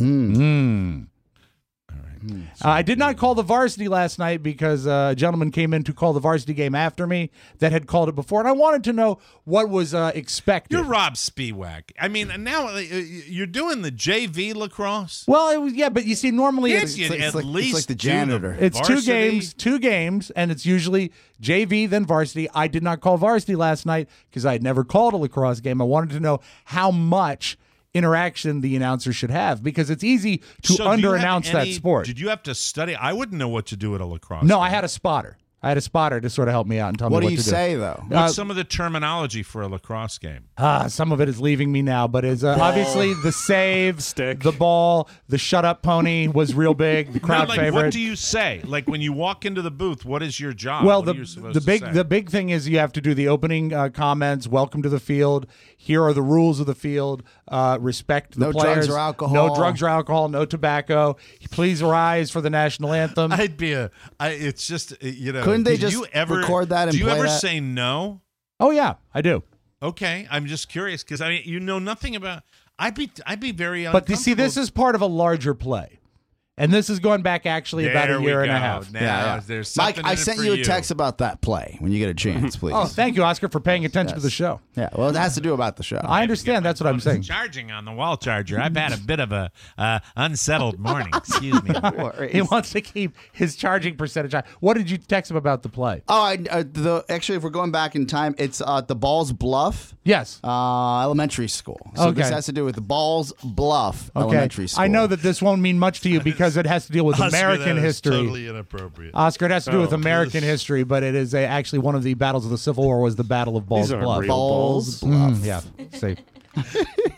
I did not call the varsity last night because a gentleman came in to call the varsity game after me that had called it before, and I wanted to know what was expected. You're Rob Spiewak. I mean, now you're doing the JV lacrosse. Well, it was but you see, normally it's like the janitor. It's two games, and it's usually JV then varsity. I did not call varsity last night because I had never called a lacrosse game. I wanted to know how much interaction the announcer should have because it's easy to under-announce that sport. Did you have to study? I wouldn't know what to do at a lacrosse No, game. I had a spotter. to sort of help me out and tell me what to do. What do you say, though? What's some of the terminology for a lacrosse game? Some of it is leaving me now, but it's obviously the save, stick, the ball, the shut up pony was real big, the crowd favorite. What do you say? Like when you walk into the booth, what is your job? Well, what the big thing is you have to do the opening comments. Welcome to the field. Here are the rules of the field. Respect the players. No drugs or alcohol. No drugs or alcohol. No tobacco. Please rise for the national anthem. It's just Couldn't they just record that and do you play ever that? say no? Oh yeah, I do. Okay, I'm just curious because you know nothing about. I'd be very uncomfortable. But you see, this is part of a larger play. And this is going back actually about a year and a half. Now, there's something Mike, I sent you a text about that play when you get a chance, please. Oh, thank you, Oscar, for paying attention to the show. Yeah, well, it has to do about the show. I understand. That's what I'm saying. Charging on the wall charger. I've had a bit of a unsettled morning. Excuse me. He wants to keep his charging percentage high. What did you text him about the play? Oh, actually, if we're going back in time, it's the Balls Bluff. Yes. Elementary school. So this has to do with the Balls Bluff Elementary School. I know that this won't mean much to you because it has to deal with American history. Totally inappropriate. Oscar, it has to do with American history, but it is actually one of the battles of the Civil War was the Battle of Balls Bluff. Balls Bluff. Yeah. See.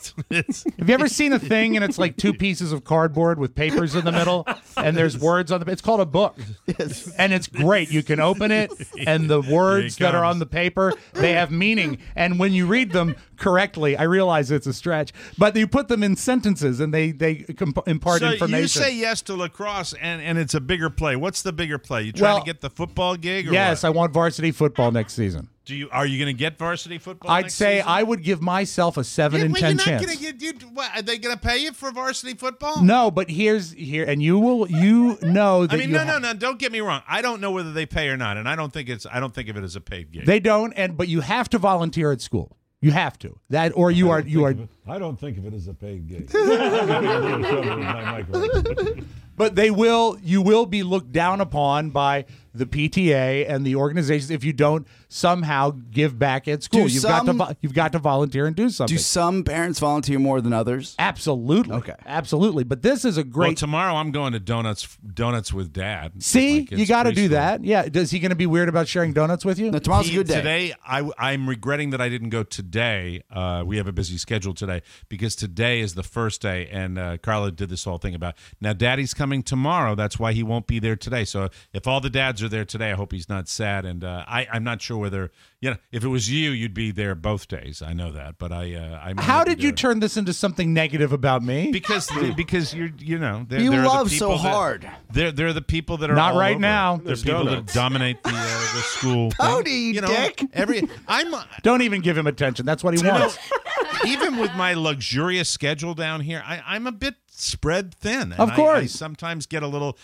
Have you ever seen a thing and it's like two pieces of cardboard with papers in the middle and there's words on the? It's called a book, and it's great. You can open it, and the words that are on the paper, they have meaning. And when you read them correctly, I realize it's a stretch, but you put them in sentences and they impart information. So you say yes to lacrosse, and it's a bigger play. What's the bigger play? You trying to get the football gig? Or yes, what? I want varsity football next season. Are you going to get varsity football? I'd next say season? I would give myself a 7 in 10 chance. Are they going to pay you for varsity football? No, but here, and you know that. I mean, no. Don't get me wrong. I don't know whether they pay or not, and I don't think of it as a paid gig. They don't, but you have to volunteer at school. You have to that, or you are. I don't think of it as a paid gig. But they will. You will be looked down upon by the PTA and the organizations if you don't somehow give back at school. You've got to volunteer and do something. Do some parents volunteer more than others? Absolutely. Okay. Absolutely. But this is a great. Well, tomorrow I'm going to donuts with Dad. See, you got to do that. Yeah. Is he going to be weird about sharing donuts with you? No, tomorrow's a good day. Today, I'm regretting that I didn't go today. We have a busy schedule today because today is the first day, and Carla did this whole thing about now Daddy's coming tomorrow. That's why he won't be there today. So if all the dads are there today, I hope he's not sad. And I'm not sure whether if it was you'd be there both days. I know that, but How did you turn this into something negative about me? Because you're you they're love the people so hard. They're the people that are not all right over. now. They're people that dominate the school. Cody, dick. Don't even give him attention. That's what he wants. Even with my luxurious schedule down here, I'm a bit spread thin. And of course. I sometimes get a little.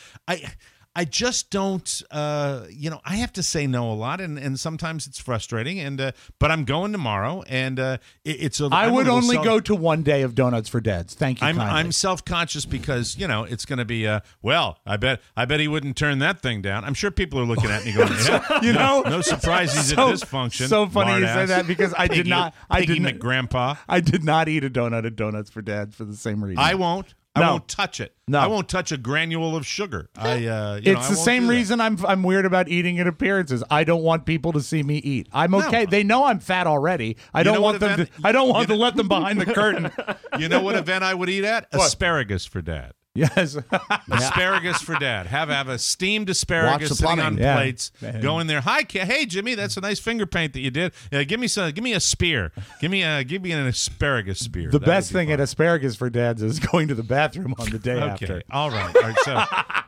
I just don't. I have to say no a lot, and sometimes it's frustrating. And but I'm going tomorrow, and it's a. I would only go to one day of Donuts for Dads. Thank you. I'm self-conscious because it's going to be. Well, I bet he wouldn't turn that thing down. I'm sure people are looking at me going, yeah, no surprise he's at this function. So funny you say that because I did not. McGrandpa. I did not eat a donut at Donuts for Dads for the same reason. I won't. I won't touch it. No. I won't touch a granule of sugar. It's the same reason I'm weird about eating at appearances. I don't want people to see me eat. I'm okay. No. They know I'm fat already. I don't want them to let them behind the curtain. You know what event I would eat at? What? Asparagus for Dad. Yes. Asparagus for Dad. Have a steamed asparagus sitting on plates. Go in there. Hey Jimmy, that's a nice finger paint that you did. Give me a spear. Give me an asparagus spear. The best thing at Asparagus for Dads is going to the bathroom on the day after. All right. So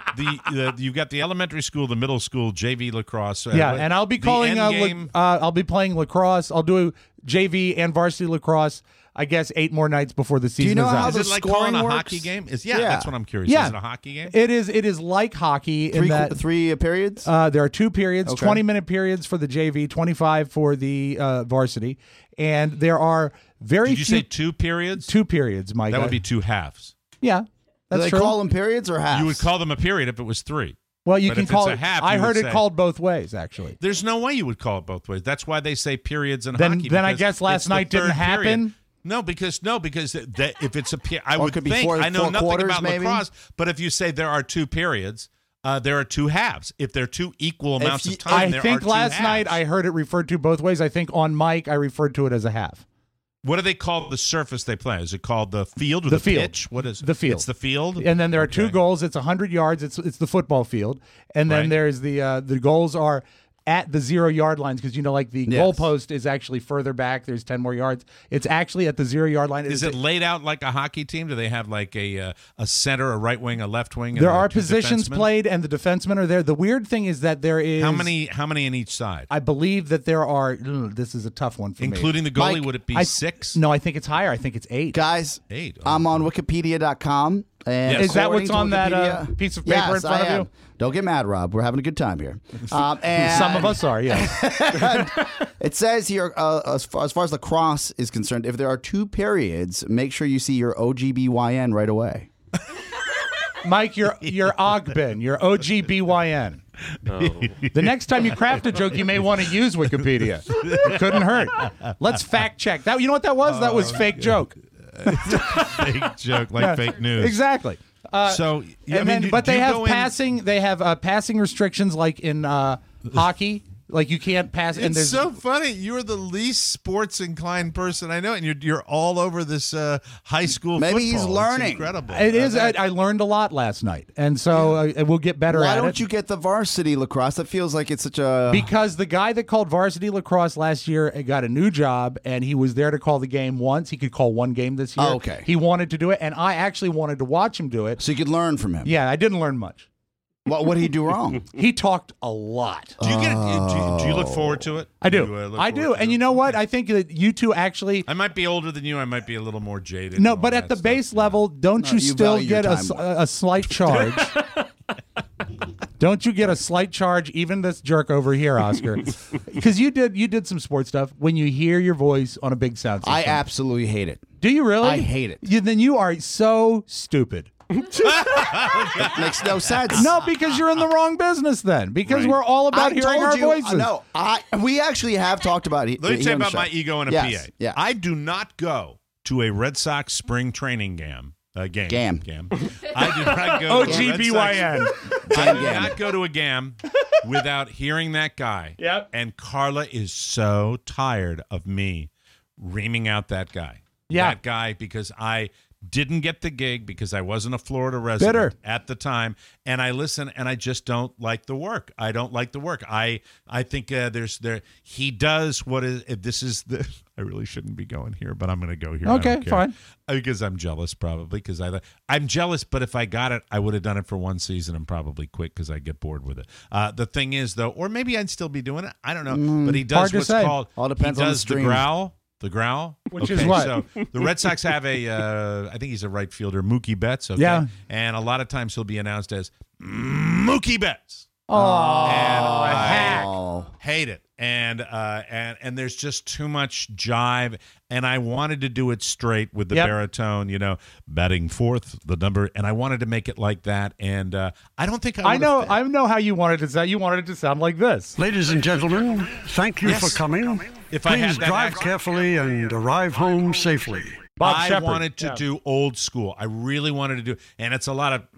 you've got the elementary school, the middle school, JV lacrosse. And I'll be calling. I'll be playing lacrosse. I'll do JV and varsity lacrosse. I guess 8 more nights before the season is out. How is it like calling a hockey game? That's what I'm curious. Yeah. Is it a hockey game? It is like hockey. Three periods? There are 2 periods, okay. 20-minute periods for the JV, 25 for the varsity. And there are very Did you say 2 periods? 2 periods, Mike. That would be 2 halves. Yeah, that's Do they true. call them periods or halves? You would call them a period if it was 3. Well, you But can if call it's it a half, I you heard would it say- called both ways, actually. There's no way you would call it both ways. That's why they say periods in Then hockey. I because guess last it's the night didn't third period. happen. No, because if it's a I Or it would could be think I know four nothing quarters, about maybe? lacrosse, but if you say there are 2 periods, there are 2 halves. If they're 2 equal amounts of time, I think last night I heard it referred to both ways. I think on mic I referred to it as a half. What do they call the surface they play? Is it called the field or The the field. pitch? What is it? The field. It's the field. And then there are 2 goals. It's 100 yards. It's the football field. And then Right. there's the goals are at the 0-yard lines because like the goalpost is actually further back. There's 10 more yards. It's actually at the 0-yard line. Is it laid out like a hockey team? Do they have like a center, a right wing, a left wing? There and are 2 positions defensemen? played, and the defensemen are there. The weird thing is that there is How many in each side? I believe that there are. This is a tough one for me. Including the goalie, Mike, would it be 6? No, I think it's higher. I think it's 8. Guys, 8. I'm on Wikipedia.com. And Yes. Is that according what's to on that Wikipedia- piece of paper Yes, in front I of am. you? Don't get mad, Rob. We're having a good time here. And Some of us are, yeah. It says here, as far as lacrosse is concerned, if there are 2 periods, make sure you see your OGBYN right away. Mike, you're Ogbin. You're OGBYN. The next time you craft a joke, you may want to use Wikipedia. It couldn't hurt. Let's fact check that. You know what that was? That was fake joke. Fake joke, like Yeah, fake news. Exactly. So, But they have passing. They have passing restrictions like in hockey Like you can't pass. And It's there's so funny. You're the least sports inclined person I know, and you're all over this high school. Maybe he's football. learning. It's incredible. It is. I learned a lot last night, and so we'll get better Why at it. don't you get the varsity lacrosse? That feels like it's such a Because the guy that called varsity lacrosse last year got a new job, and he was there to call the game once. He could call one game this year. Oh, okay. He wanted to do it, and I actually wanted to watch him do it. so you could learn from him. Yeah, I didn't learn much. What would he do wrong? He talked a lot. Do you do you look forward to it? I do. Look I do. forward to And it? you know what? I think that you two actually. I might be older than you. I might be a little more jaded. No, and but all at the that base stuff, level, don't No, you you still value your get time a slight charge? Don't you get a slight charge, even this jerk over here, Oscar? Because you did some sports stuff. When you hear your voice on a big sound system, I absolutely hate it. do you really? I hate it. Then you are so stupid. It makes no sense. No, because you're in the wrong business then. Because we're all about I hearing told our you, voices. No, we actually have talked about it. Let me tell here you on the about show. my ego in a Yes, PA. Yeah. I do not go to a Red Sox spring training game. Gam. I do not go to a Red OGBYN. Sox- I do not go to a GAM without hearing that guy. Yep. And Carla is so tired of me reaming out that guy. Yeah. That guy, because I didn't get the gig because I wasn't a Florida resident Bitter. at the time, and I listen and I just don't like the work. I don't like the work. I think he does what is this is the I really shouldn't be going here, but I'm going to go here. I Okay, don't care. fine. Because I'm jealous, probably because I'm jealous. But if I got it, I would have done it for one season and probably quit because I get bored with it. The thing is, though, or maybe I'd still be doing it. I don't know. But he does hard to what's say. called. All depends he on the does the streams. growl. The growl, Which is what? So the Red Sox have I think he's a right fielder, Mookie Betts. Okay? Yeah. And a lot of times he'll be announced as Mookie Betts. Oh, And I Oh. hate it. And there's just too much jive. And I wanted to do it straight with the Yep. baritone, batting fourth, the number. And I wanted to make it like that. And I don't think I know how you wanted to sound. You wanted it to sound like this. Ladies and gentlemen, thank you Yes. for coming. If I had Please that drive accent- carefully and arrive home safely. Bob I Shepard. wanted to do old school. I really wanted to do, and it's a lot of,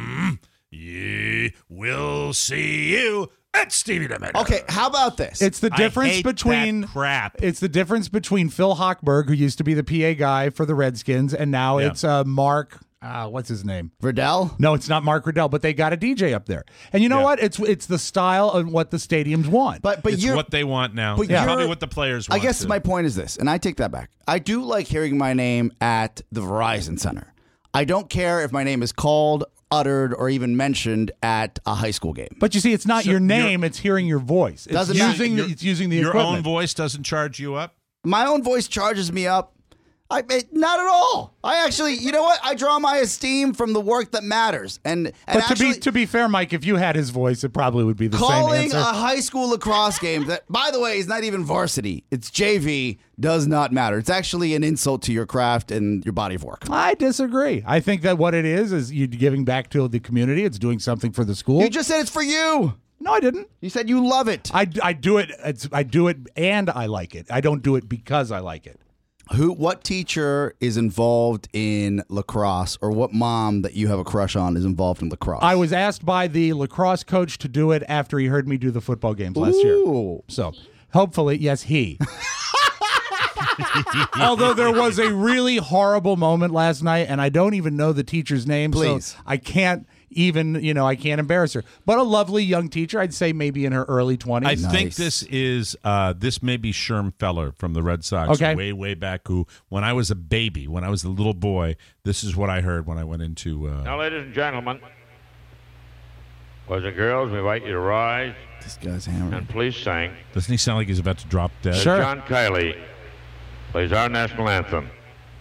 yeah, we'll see you at Stevie Demeter. Okay, how about this? It's the I difference hate between that crap. It's the difference between Phil Hochberg, who used to be the PA guy for the Redskins, and now Yeah. it's Mark. What's his name? Verdell? No, it's not Mark Riddell, but they got a DJ up there. And you know Yeah. what? It's the style of what the stadiums want. But It's you're what they want now. but It's you're- probably what the players want. I guess too. my point is this, and I take that back. I do like hearing my name at the Verizon Center. I don't care if my name is called, uttered, or even mentioned at a high school game. But you see, it's not So your you're- name; it's hearing your voice. It's Doesn't matter. it's using the your equipment. own voice doesn't charge you up. My own voice charges me up. Not at all. I actually, you know what? I draw my esteem from the work that matters. And But actually, to be fair, Mike, if you had his voice, it probably would be the same calling answer. a high school lacrosse game that, by the way, is not even varsity, it's JV, does not matter. It's actually an insult to your craft and your body of work. I disagree. I think that what it is you giving back to the community. It's doing something for the school. You just said it's for you. No, I didn't. You said you love it. I do it. I do it, and I like it. I don't do it because I like it. What teacher is involved in lacrosse, or what mom that you have a crush on is involved in lacrosse? I was asked by the lacrosse coach to do it after he heard me do the football games last year. So hopefully, yes, he. Although there was a really horrible moment last night, and I don't even know the teacher's name, Please. so I can't even, I can't embarrass her. But a lovely young teacher, I'd say maybe in her early 20s. I think this is this may be Sherm Feller from the Red Sox Okay. way back, who when I was a baby, when I was a little boy, this is what I heard when I went into Now, ladies and gentlemen, boys and girls, we invite you to rise This guy's hammering. and please sing. Doesn't he sound like he's about to drop dead? As John Kiley plays our national anthem.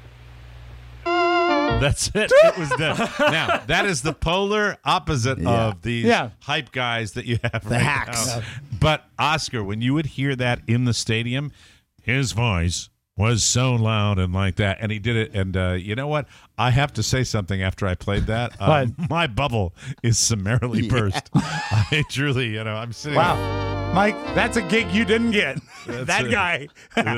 That's it. It was done. Now, that is the polar opposite of these hype guys that you have right hacks. now. But, Oscar, when you would hear that in the stadium, his voice was so loud and like that, and he did it. And you know what? I have to say something after I played that. My bubble is summarily burst. I truly, I'm sitting there. Wow. Mike, that's a gig you didn't get. That guy.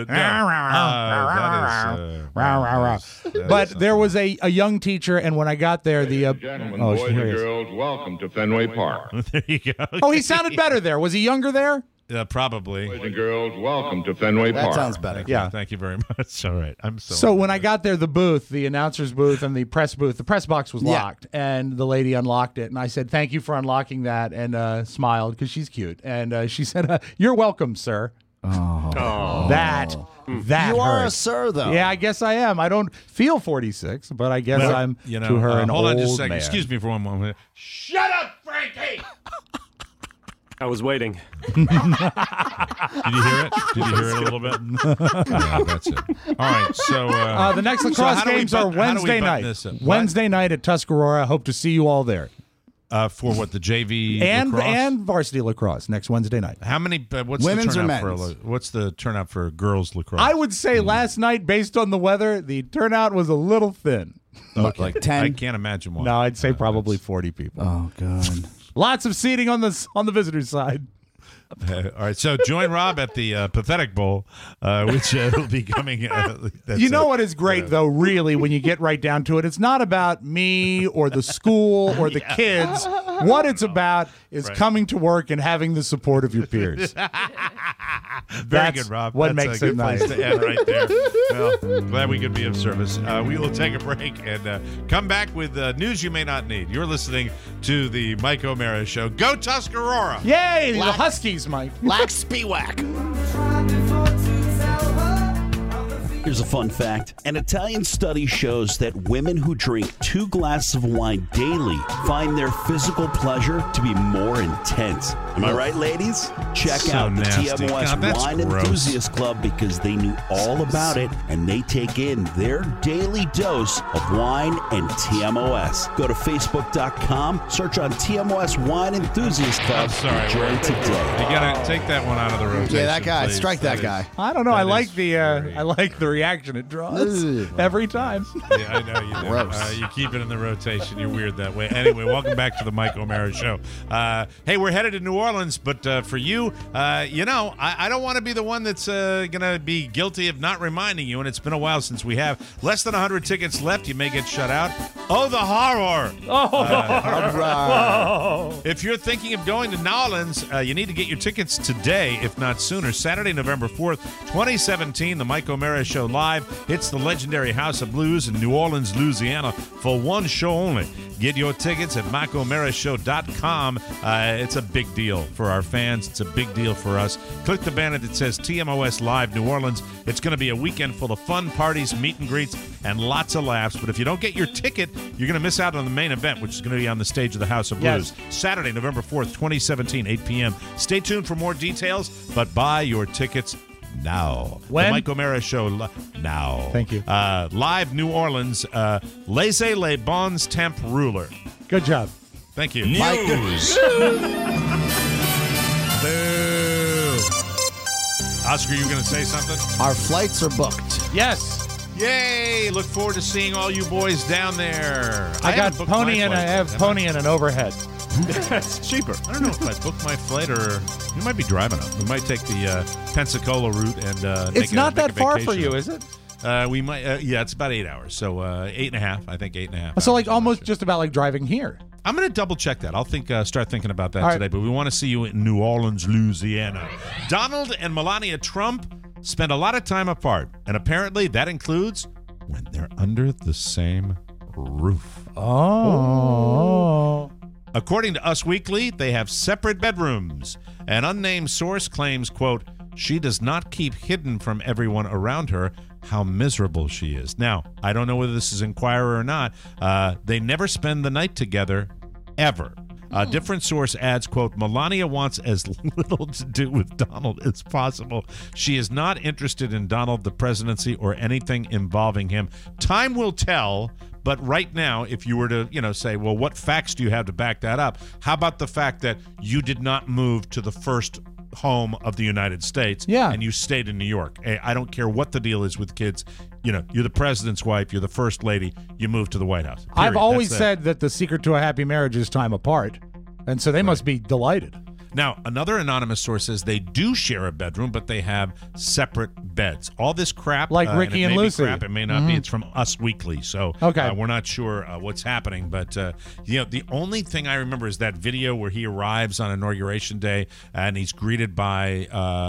But there was a young teacher, and when I got there, Gentlemen, boys and here he is. girls, welcome to Fenway Park. There you go. Oh, he sounded better there. Was he younger there? Probably. Boys and girls, welcome to Fenway Park. That sounds better. Yeah. Thank you very much. All right. I'm So when I got there, the booth, the announcer's booth and the press box was locked, and the lady unlocked it, and I said, "Thank you for unlocking that," and smiled because she's cute, and she said, "You're welcome, sir." Oh. That You are a hurt. sir, though. Yeah, I guess I am. I don't feel 46, but I guess Well, I'm you know, to her an hold old on just a second. man. Excuse me for one moment. Shut up, Frankie! I was waiting. Did you hear it? Did you hear it a little bit? Yeah, that's it. All right, so the next so lacrosse how do we games are how do we Wednesday button night. this up? What? Wednesday night at Tuscarora. Hope to see you all there. For what, the JV and lacrosse? and varsity lacrosse next Wednesday night. How many? What's Women's the or turnout for? men's? What's the turnout for girls lacrosse? I would say last night, based on the weather, the turnout was a little thin. Okay. Like 10? I can't imagine why. No, I'd say probably 40 people. Oh, God. Lots of seating on the visitors' side. All right, so join Rob at the Pathetic Bowl, which will be coming. You know what is great, though, really, when you get right down to it? It's not about me or the school or the kids. What it's about is coming to work and having the support of your peers. Very That's good, Rob. what That's makes a it good nice. place to end right there. Well, glad we could be of service. We will take a break and come back with news you may not need. You're listening to the Mike O'Mara Show. Go Tuscarora! Yay, the Huskies, Mike. Lax Spiewak. Here's a fun fact. An Italian study shows that women who drink 2 glasses of wine daily find their physical pleasure to be more intense. Am I right, ladies? Check So out the nasty. TMOS God, that's Wine gross. Enthusiast Club because they knew all about it and they take in their daily dose of wine and TMOS. Go to Facebook.com, search on TMOS Wine Enthusiast Club, I'm sorry. and join today. You gotta take that one out of the rotation. Yeah, that guy. please. Strike that guy. I don't know. I That like is the reaction it draws every time. Yeah, I know you do. Gross. You keep it in the rotation. You're weird that way. Anyway, welcome back to the Mike O'Mara Show. Hey, we're headed to New Orleans, but for you, I don't want to be the one that's going to be guilty of not reminding you, and it's been a while since we have. Less than 100 tickets left. You may get shut out. Oh, the horror. If you're thinking of going to New Orleans, you need to get your tickets today, if not sooner. Saturday, November 4th, 2017, the Mike O'Mara Show Live hits the legendary House of Blues in New Orleans, Louisiana for one show only. Get your tickets at MikeO'MaraShow.com. It's a big deal for our fans. It's a big deal for us. Click the banner that says TMOS Live New Orleans. It's going to be a weekend full of fun, parties, meet and greets, and lots of laughs. But if you don't get your ticket, you're going to miss out on the main event, which is going to be on the stage of the House of Blues. Saturday, November 4th, 2017, 8 p.m. Stay tuned for more details, but buy your tickets now. When? The Mike O'Mara Show now. Thank you. Live New Orleans, Laissez les bons temps ruler. Good job. Thank you. News. Boo. Oscar, you were going to say something? Our flights are booked. Yes. Yay! Look forward to seeing all you boys down there. I got haven't booked Pony my and I flight have yet. Pony and an overhead. That's cheaper. I don't know if I booked my flight or you might be driving up. We might take the Pensacola route and It's not that far for vacation. you, is it? We might. Yeah, it's about 8 hours. So 8.5. I think 8.5. So hours. like almost just about like driving here. I'm going to double check that. I'll start thinking about that All right. today. But we want to see you in New Orleans, Louisiana. Donald and Melania Trump spend a lot of time apart, and apparently that includes when they're under the same roof. Oh. According to Us Weekly, they have separate bedrooms. An unnamed source claims, quote, she does not keep hidden from everyone around her how miserable she is. Now, I don't know whether this is Inquirer or not. They never spend the night together, ever. A different source adds, quote, Melania wants as little to do with Donald as possible. She is not interested in Donald, the presidency, or anything involving him. Time will tell, but right now, if you were to, say, well, what facts do you have to back that up? How about the fact that you did not move to the first home of the United States and you stayed in New York? I don't care what the deal is with kids. You're the president's wife. You're the first lady. You move to the White House. Period. I've always That's said that the secret to a happy marriage is time apart. And so they must be delighted. Now, another anonymous source says they do share a bedroom, but they have separate beds. All this crap, Like Ricky and it may Lucy. be crap, it may not be. It's from Us Weekly, so Okay. we're not sure what's happening. But the only thing I remember is that video where he arrives on Inauguration Day and he's greeted by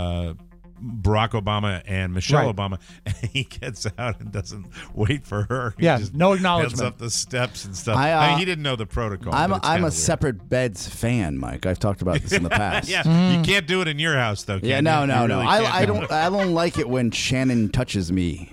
Barack Obama and Michelle Right. Obama, and he gets out and doesn't wait for her. He Yeah, just no heads acknowledgement. up the steps and stuff. I, I mean, he didn't know the protocol. I'm but it's a kinda weird. separate beds fan, Mike. I've talked about this in the past. Yeah, you can't do it in your house though. Yeah, can no, you? no, You no. really I can't. don't like it when Shannon touches me.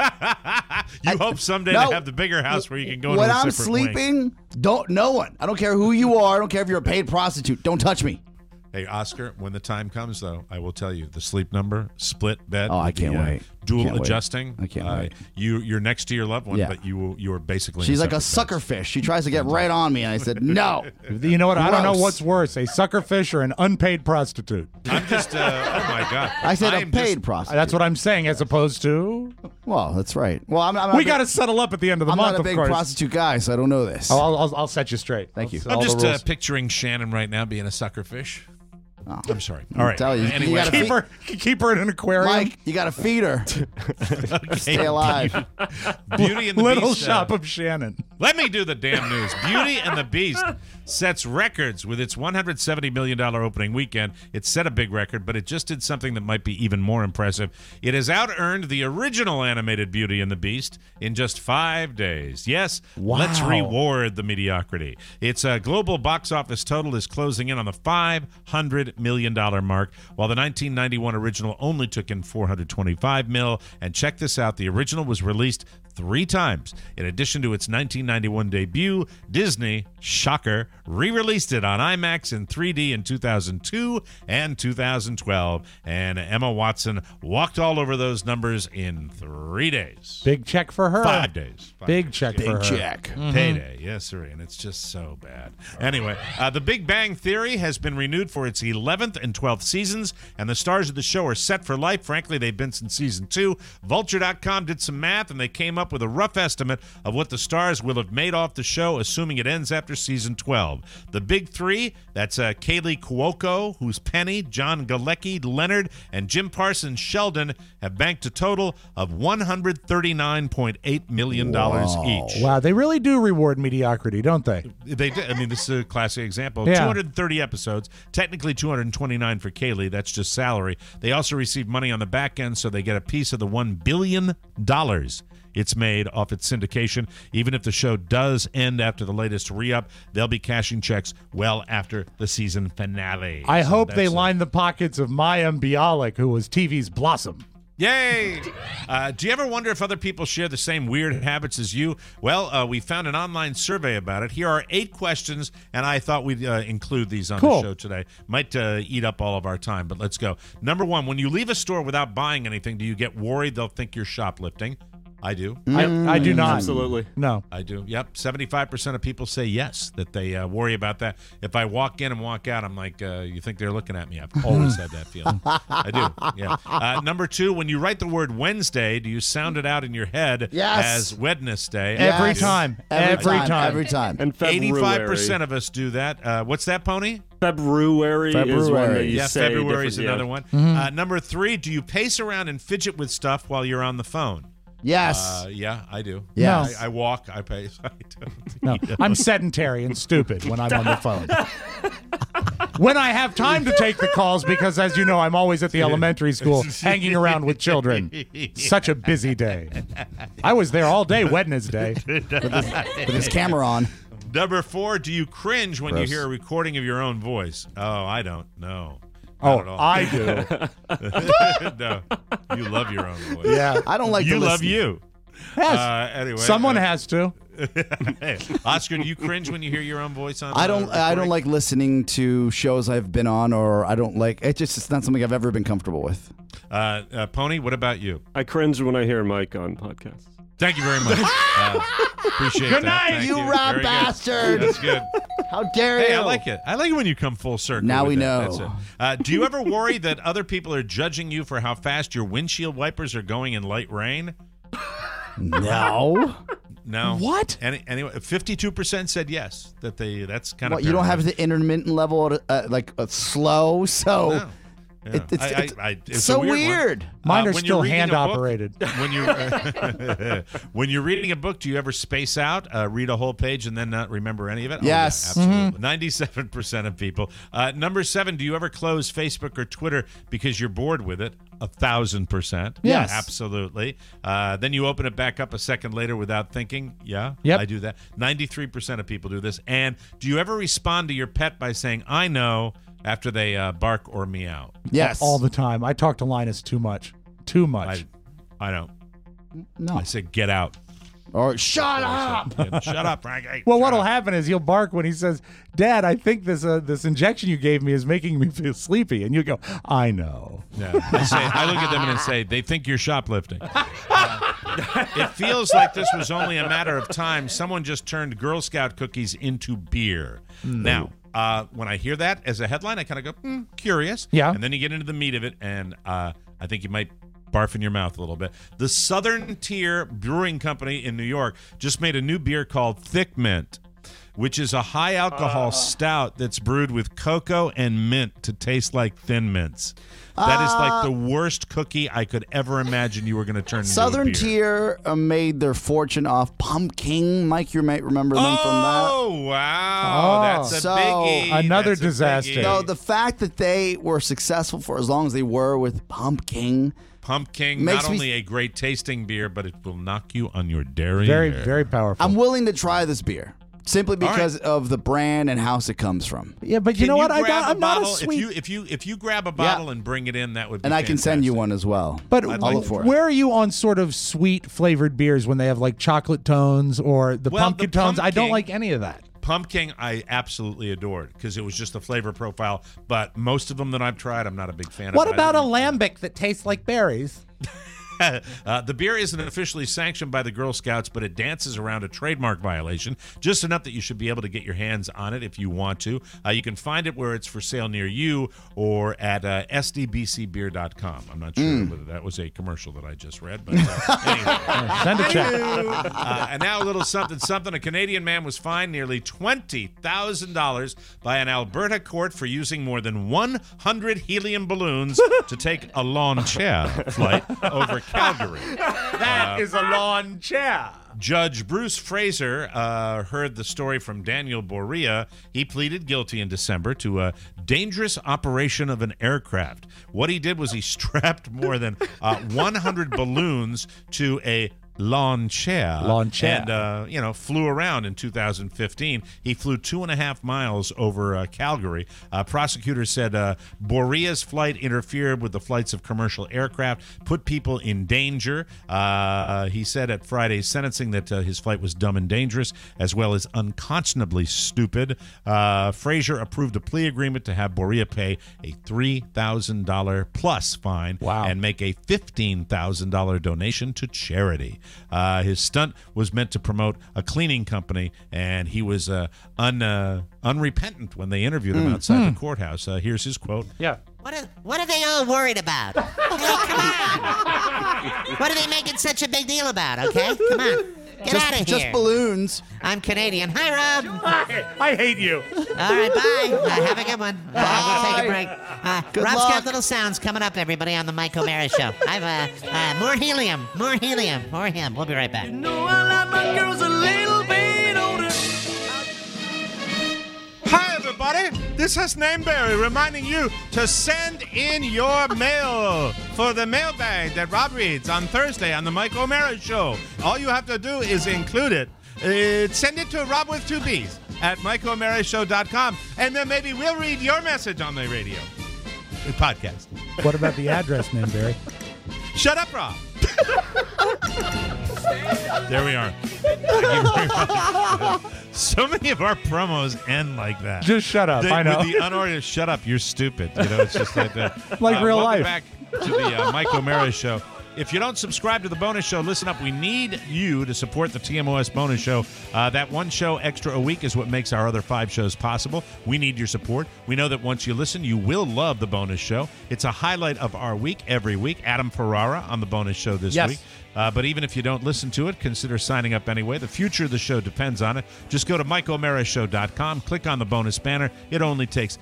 You hope someday No. to have the bigger house where you can go. When into a I'm separate wing. sleeping, no one. I don't care who you are. I don't care if you're a paid prostitute. Don't touch me. Hey, Oscar, when the time comes, though, I will tell you the sleep number, split bed. Oh, I with the, can't wait. Dual Can't wait. adjusting. I can't wait. You're next to your loved one, Yeah. but you are basically. She's in like a separate sucker fish. She tries to get right on me, and I said no. You know what? I don't know Gross. what's worse, a sucker fish or an unpaid prostitute. I'm just. Oh my God. I said a am paid just- prostitute. That's what I'm saying, as opposed to. Well, that's right. Well, I'm We got to settle up at the end of the I'm month, not a big of course. prostitute guy, so I don't know this. Oh, I'll set you straight. Thank you. All I'm the just rules. picturing Shannon right now being a sucker fish. Oh. I'm sorry. All right. Tell you, you Anyway, gotta keep her in an aquarium. Mike, you got to feed her. Stay alive. Beauty and the Little Beast. shop of Shannon. Let me do the damn news. Beauty and the Beast sets records with its $170 million opening weekend. It set a big record, but it just did something that might be even more impressive. It has out-earned the original animated Beauty and the Beast in just 5 days. Yes, let's reward the mediocrity. Its global box office total is closing in on the $500 million mark, while the 1991 original only took in $425 million. And check this out, the original was released 3 times. In addition to its 1991 debut, Disney, shocker, re-released it on IMAX in 3D in 2002 and 2012. And Emma Watson walked all over those numbers in 3 days. Big check for her. 5 days. Big check for her. Big check. Payday, yes, sir, and it's just so bad. Anyway, The Big Bang Theory has been renewed for its 11th and 12th seasons, and the stars of the show are set for life. Frankly, they've been since season 2. Vulture.com did some math, and they came up with a rough estimate of what the stars will have made off the show, assuming it ends after season 12. The big 3, that's Kaylee Cuoco, who's Penny, John Galecki, Leonard, and Jim Parsons Sheldon, have banked a total of $139.8 million each. Wow, they really do reward mediocrity, don't they? They did. I mean, this is a classic example. Yeah. 230 episodes, technically 229 for Kaylee. That's just salary. They also receive money on the back end, so they get a piece of the $1 billion it's made off its syndication. Even if the show does end after the latest re-up, they'll be cashing checks well after the season finale. I So hope they that's, line the pockets of Maya Bialik, who was TV's Blossom. Yay! Do you ever wonder if other people share the same weird habits as you? Well, we found an online survey about it. Here are 8 questions, and I thought we'd include these on the show today. Might eat up all of our time, but let's go. Number 1, when you leave a store without buying anything, do you get worried they'll think you're shoplifting? I do. I do not. Absolutely. No. I do. Yep. 75% of people say yes, that they worry about that. If I walk in and walk out, I'm like, you think they're looking at me? I've always had that feeling. I do. Yeah. Number 2, when you write the word Wednesday, do you sound it out in your head as Wednesday? Every time. Every time. And February. 85% of us do that. What's that, Pony? February is one that you yeah, say. February is different- another yeah. one. Number 3, do you pace around and fidget with stuff while you're on the phone? Yes. Yeah, I do. Yes. I walk. I pace. I don't. No, I'm sedentary and stupid when I'm on the phone. When I have time to take the calls, because as you know, I'm always at the elementary school hanging around with children. Such a busy day. I was there all day Wednesday. With his camera on. Number 4, do you cringe when Gross. you hear a recording of your own voice? Oh, I don't. No. Oh, Not at all. I do. No, you love your own voice. Yeah. I don't like You to love listen. you. Yes. Anyway, Someone has to. Hey, Oscar, do you cringe when you hear your own voice on? I don't like listening to shows I've been on, or I don't like it. It's not something I've ever been comfortable with. Pony, what about you? I cringe when I hear Mike on podcasts. Thank you very much. Appreciate Good that. night, Thank you Very rat good. bastard. That's good. How dare you? Hey, I like it. I like it when you come full circle. Now with we that. know. That's it. Do you ever worry that other people are judging you for how fast your windshield wipers are going in light rain? No. No. What? Anyway, 52% said yes. That's kind of. You don't have the intermittent level, like slow. So. No. Yeah. It's so weird. Mine are when still you're reading hand a book- operated. When you're reading a book, do you ever space out, read a whole page, and then not remember any of it? Yes. Oh, yeah, absolutely. 97% of people. Number 7, do you ever close Facebook or Twitter because you're bored with it? 1,000%. Yes. Absolutely. Then you open it back up a second later without thinking. Yeah, Yep. I do that. 93% of people do this. And do you ever respond to your pet by saying, I know, after they bark or meow? Yes. All the time. I talk to Linus too much. Too much. I don't. No. I said, get out. Or shut up. Shut up, Frank. Hey, Well, shut what'll up. happen is he'll bark when he says, "Dad, I think this injection you gave me is making me feel sleepy," and you go, "I know." Yeah. I look at them and I say, they think you're shoplifting. It feels like this was only a matter of time. Someone just turned Girl Scout cookies into beer. Now, when I hear that as a headline, I kind of go, curious. Yeah. And then you get into the meat of it, and I think you might barf in your mouth a little bit. The Southern Tier Brewing Company in New York just made a new beer called Thick Mint, which is a high alcohol stout that's brewed with cocoa and mint to taste like Thin Mints. That is like the worst cookie I could ever imagine you were going to turn into a Southern beer. Tier made their fortune off Pumpkin. Mike, you might remember them from that. Oh, wow. That's a biggie. Another That's a disaster. biggie. So the fact that they were successful for as long as they were with Pumpkin. Pumpkin, makes not me- only a great tasting beer, but it will knock you on your derriere. Very, very powerful. I'm willing to try this beer simply because of the brand and house it comes from. Yeah, but you Can know what? grab I'm not a bottle? sweet. If you grab a bottle and bring it in, that would be And I can send you one as well. But I'd like for it. where are you on sort of sweet flavored beers when they have like chocolate tones or the Well, pumpkin the tones? I don't pumpkin- like any of that. Pumpkin, I absolutely adored because it was just the flavor profile. But most of them that I've tried, I'm not a big fan What of. about a lambic that tastes like berries? The beer isn't officially sanctioned by the Girl Scouts, but it dances around a trademark violation, just enough that you should be able to get your hands on it if you want to. You can find it where it's for sale near you or at sdbcbeer.com. I'm not sure whether that was a commercial that I just read, but anyway. Send a check. And now a little something. A Canadian man was fined nearly $20,000 by an Alberta court for using more than 100 helium balloons to take a lawn chair flight over Calgary. That is a lawn chair. Judge Bruce Fraser heard the story from Daniel Borea. He pleaded guilty in December to a dangerous operation of an aircraft. What he did was he strapped more than 100 balloons to a lawn chair. And, flew around in 2015. He flew 2.5 miles over Calgary. Prosecutors said Borea's flight interfered with the flights of commercial aircraft, put people in danger. He said at Friday's sentencing that his flight was dumb and dangerous, as well as unconscionably stupid. Fraser approved a plea agreement to have Borea pay a $3,000 plus fine and make a $15,000 donation to charity. His stunt was meant to promote a cleaning company, and he was unrepentant when they interviewed him outside the courthouse. Here's his quote. Yeah. What are they all worried about? Hey, come on. What are they making such a big deal about, okay? Come on. Get out of here. Just balloons. I'm Canadian. Hi, Rob. I hate you. All right, bye. Have a good one. We'll take a break. Good Rob's luck. got little sounds coming up, everybody, on the Mike O'Mara Show. I've more helium. More him. We'll be right back. Hi, everybody. This is Nameberry reminding you to send in your mail for the mailbag that Rob reads on Thursday on the Mike O'Mara Show. All you have to do is include it. Send it to Rob with 2 B's at MikeO'MaraShow.com, and then maybe we'll read your message on the radio. The podcast. What about the address, name, Barry? Shut up, Rob. There we are. Thank you very much. So many of our promos end like that. Just shut up. I know. With the unordered, shut up, you're stupid. You know, it's just like that. Like real welcome life. Back to the Mike O'Mara Show. If you don't subscribe to the bonus show, listen up. We need you to support the TMOS bonus show. That one show extra a week is what makes our other 5 shows possible. We need your support. We know that once you listen, you will love the bonus show. It's a highlight of our week every week. Adam Ferrara on the bonus show this week. But even if you don't listen to it, consider signing up anyway. The future of the show depends on it. Just go to MikeO'MaraShow.com, click on the bonus banner. It only takes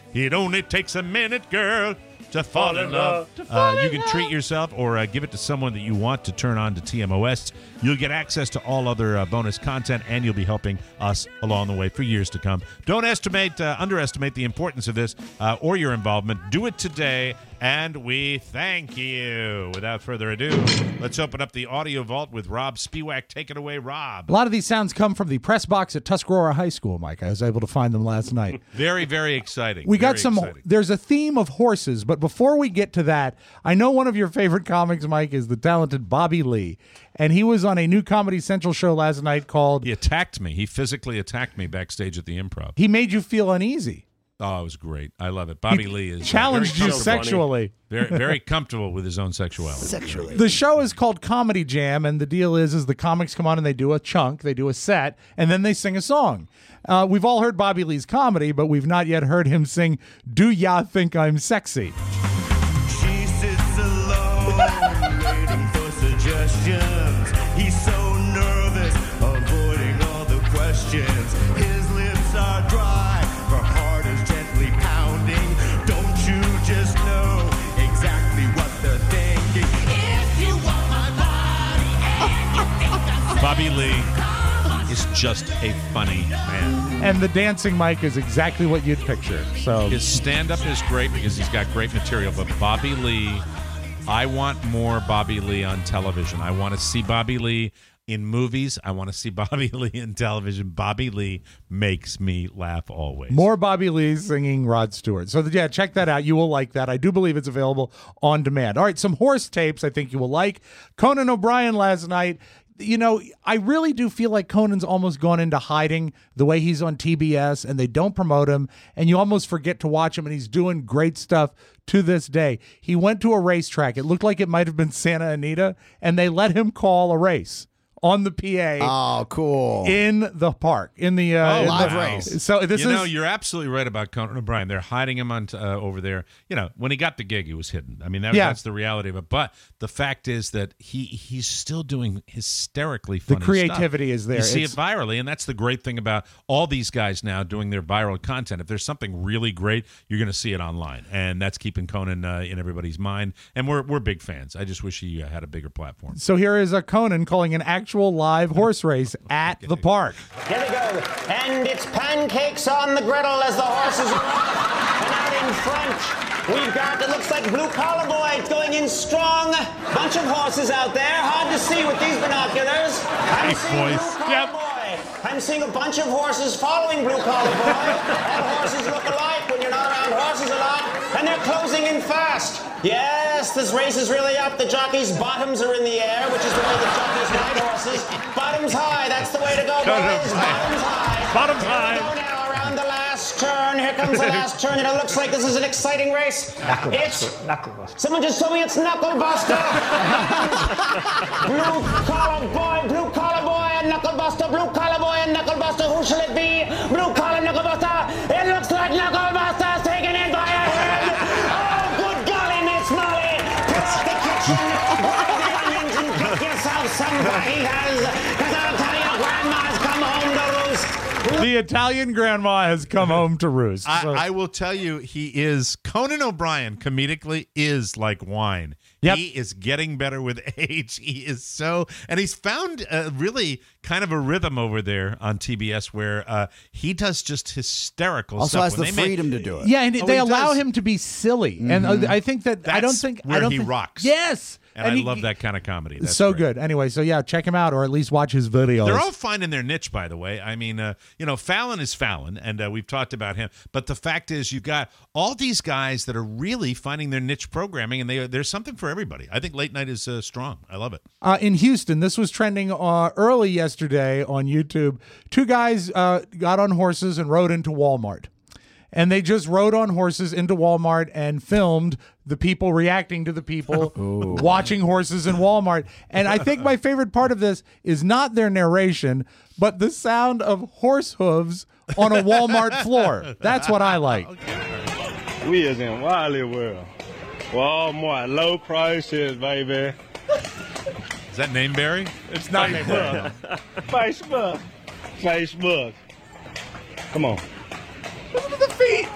a minute, girl, to fall in love. You can treat yourself or give it to someone that you want to turn on to TMOS. You'll get access to all other bonus content, and you'll be helping us along the way for years to come. Don't underestimate the importance of this or your involvement. Do it today, and we thank you. Without further ado, let's open up the audio vault with Rob Spiewak. Take it away, Rob. A lot of these sounds come from the press box at Tuscarora High School, Mike. I was able to find them last night. Very, very exciting. We got some. There's a theme of horses, but before we get to that, I know one of your favorite comics, Mike, is the talented Bobby Lee. And he was on a new Comedy Central show last night called... He attacked me. He physically attacked me backstage at the Improv. He made you feel uneasy. Oh, it was great. I love it. Bobby Lee is challenged you sexually. Very, very comfortable with his own sexuality. The show is called Comedy Jam, and the deal is the comics come on and they do a chunk, they do a set, and then they sing a song. We've all heard Bobby Lee's comedy, but we've not yet heard him sing "Do Ya Think I'm Sexy?" She sits alone, waiting for suggestions. He's so nervous, avoiding all the questions. His lips are dry, her heart is gently pounding. Don't you just know exactly what they're thinking? If you want my body, and you think that's Bobby Lee is just a funny man. And the dancing Mike is exactly what you'd picture. So his stand-up is great because he's got great material, but Bobby Lee, I want more Bobby Lee on television. I want to see Bobby Lee in movies. I want to see Bobby Lee in television. Bobby Lee makes me laugh always. More Bobby Lee singing Rod Stewart. So, yeah, check that out. You will like that. I do believe it's available on demand. All right, some horse tapes I think you will like. Conan O'Brien last night. You know, I really do feel like Conan's almost gone into hiding the way he's on TBS, and they don't promote him, and you almost forget to watch him, and he's doing great stuff to this day. He went to a racetrack. It looked like it might have been Santa Anita, and they let him call a race on the PA. Oh, cool. In the park. In the live race. So this you're absolutely right about Conan O'Brien. They're hiding him on over there. You know, when he got the gig, he was hidden. I mean, that's the reality of it. But the fact is that he's still doing hysterically funny stuff. The creativity is there. You see it virally, and that's the great thing about all these guys now doing their viral content. If there's something really great, you're going to see it online, and that's keeping Conan in everybody's mind. And we're big fans. I just wish he had a bigger platform. So here is a Conan calling an actual live horse race at the park. Here we go. And it's pancakes on the griddle as the horses and out in front. We've got, it looks like Blue Collar Boy going in strong. Bunch of horses out there. Hard to see with these binoculars. I'm seeing Blue Collar Boy. I'm seeing a bunch of horses following Blue Collar Boy. All horses look alike when you're not around horses a lot. And they're closing in fast. Yes, this race is really up. The jockeys' bottoms are in the air, which is the way the jockeys ride horses. Bottoms high, that's the way to go, boys. Bottoms high. Bottoms Here high. we go now around the last turn. Here comes the last turn, and it looks like this is an exciting race. Knucklebuster. Someone just told me it's Knucklebuster. Blue Collar Boy, and Knucklebuster. Blue Collar Boy and Knucklebuster. Who shall it be? Blue Collar Knucklebuster. It looks like Knucklebuster's taken in by a head. Oh, good golly, Miss Molly. Pass the kitchen. Boil the onions and cook yourself some fajitas. Because I'll tell you, Grandma's come home to roost. The Italian grandma has come home to roost. So. I will tell you, Conan O'Brien comedically is like wine. Yep. He is getting better with age. He is and he's found really kind of a rhythm over there on TBS where he does just hysterical also stuff. Also has the freedom to do it. Yeah, and they allow him to be silly. Mm-hmm. And I think that, That's where he rocks. Yes. And I love that kind of comedy. That's so great. good. Anyway, so yeah, check him out or at least watch his videos. They're all finding their niche, by the way. I mean, Fallon is Fallon, and we've talked about him. But the fact is, you've got all these guys that are really finding their niche programming, and there's something for everybody. I think late night is strong. I love it. In Houston, this was trending early yesterday on YouTube. Two guys got on horses and rode into Walmart. and they just rode on horses into Walmart and filmed the people reacting to the people watching horses in Walmart. And I think my favorite part of this is not their narration, but the sound of horse hooves on a Walmart floor. That's what I like. We is in Wily World. Walmart, low prices, baby. Is that name Barry? It's not name Barry. Facebook. Come on. Look at the feet.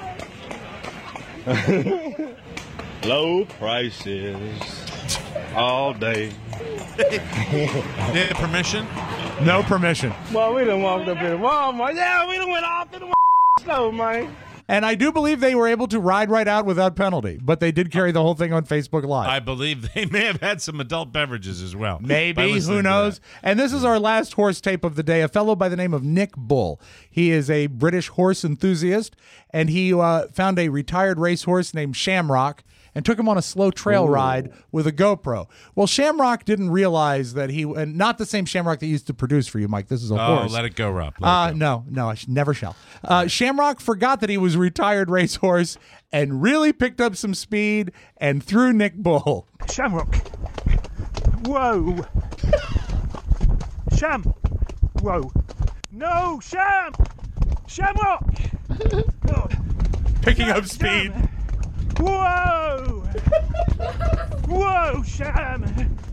Low prices all day. They had permission? No permission. Well, we done walked up in Walmart. Yeah, we done went off to the store, man. And I do believe they were able to ride right out without penalty, but they did carry the whole thing on Facebook Live. I believe they may have had some adult beverages as well. Maybe, who knows? And this is our last horse tape of the day, a fellow by the name of Nick Bull. He is a British horse enthusiast, and he found a retired racehorse named Shamrock and took him on a slow trail ride with a GoPro. Well, Shamrock didn't realize that and not the same Shamrock that used to produce for you, Mike. This is a horse. Oh, let it go, Rob. No, I never shall. Shamrock forgot that he was a retired racehorse and really picked up some speed and threw Nick Bull. Shamrock. Whoa. Sham. Whoa. No, Sham. Shamrock. Picking up speed. Whoa! Whoa, Sham!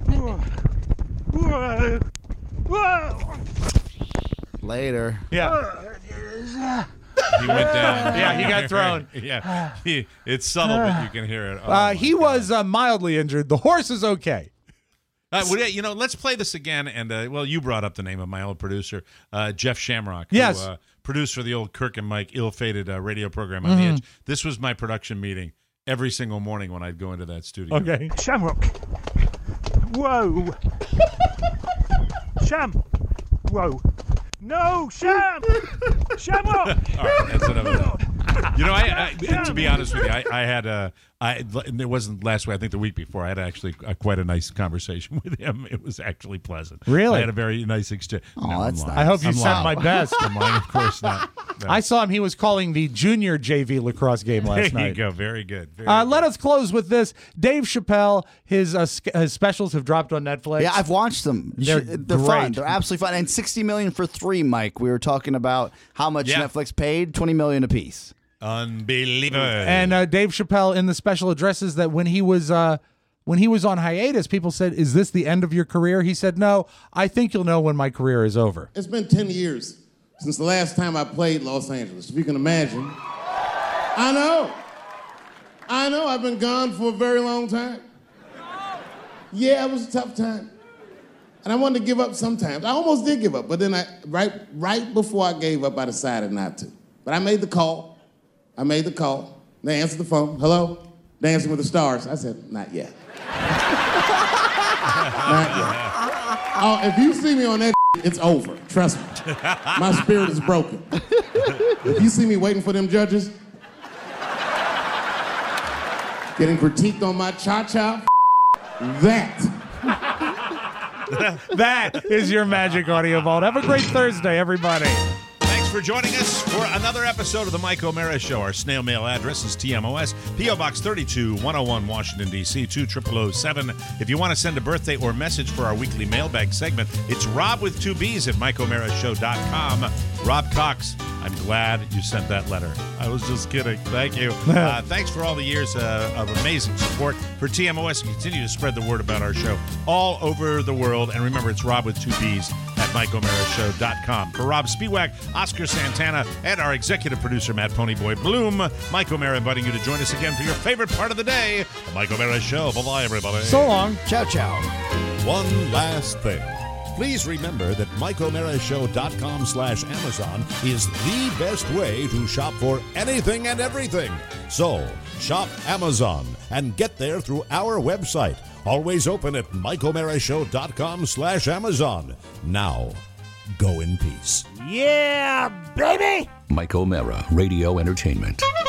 Whoa! Whoa! Later. Yeah. He went down. Yeah, he got thrown. Yeah, it's subtle, but you can hear it. He was mildly injured. The horse is okay. Let's play this again. And, you brought up the name of my old producer, Jeff Shamrock. Yes. Who, produced for the old Kirk and Mike ill-fated radio program on the Edge. This was my production meeting every single morning when I'd go into that studio. Okay. Shamrock. Whoa. Sham. Whoa. No, Sham. Shamrock. All right, that's enough of that. To be honest with you, I had it wasn't last week. I think the week before, I had actually quite a nice conversation with him. It was actually pleasant. Really? I had a very nice exchange. Oh, that's nice. I hope you sent my best. Mine, of course not. No. I saw him. He was calling the junior JV lacrosse game last night. There you go. Very good. Let us close with this. Dave Chappelle, his specials have dropped on Netflix. Yeah, I've watched them. They're fun. They're absolutely fun. And $60 million for 3, Mike. We were talking about how much Netflix paid. $20 million apiece. Unbelievable. And Dave Chappelle in the special addresses that when he was on hiatus, people said, "Is this the end of your career?" He said, "No, I think you'll know when my career is over." It's been 10 years since the last time I played Los Angeles, if you can imagine. I know. I've been gone for a very long time. Yeah, it was a tough time. And I wanted to give up sometimes. I almost did give up, but then right before I gave up, I decided not to. But I made the call. They answered the phone. Hello? Dancing with the Stars. I said, not yet. Not yet. Oh, if you see me on that, it's over. Trust me. My spirit is broken. If you see me waiting for them judges, getting critiqued on my cha-cha, that is your Magic Audio Vault. Have a great Thursday, everybody. Thanks for joining us for another episode of the Mike O'Mara Show. Our snail mail address is TMOS, P.O. Box 32101, Washington, D.C., 20007. If you want to send a birthday or message for our weekly mailbag segment, it's Rob with 2 B's at MikeO'MaraShow.com. Rob Cox, I'm glad you sent that letter. I was just kidding. Thank you. Thanks for all the years of amazing support for TMOS, and continue to spread the word about our show all over the world. And remember, it's Rob with 2 B's at MikeO'MaraShow.com. For Rob Spiewak, Oscar Santana, and our executive producer, Matt Ponyboy Bloom, Mike O'Mara inviting you to join us again for your favorite part of the day, the Mike O'Mara Show. Bye-bye, everybody. So long. Ciao, ciao. One last thing. Please remember that MikeO'MaraShow.com/Amazon is the best way to shop for anything and everything. So, shop Amazon and get there through our website. Always open at MikeO'MaraShow.com/Amazon. Now, go in peace. Yeah, baby! Mike O'Mara, Radio Entertainment.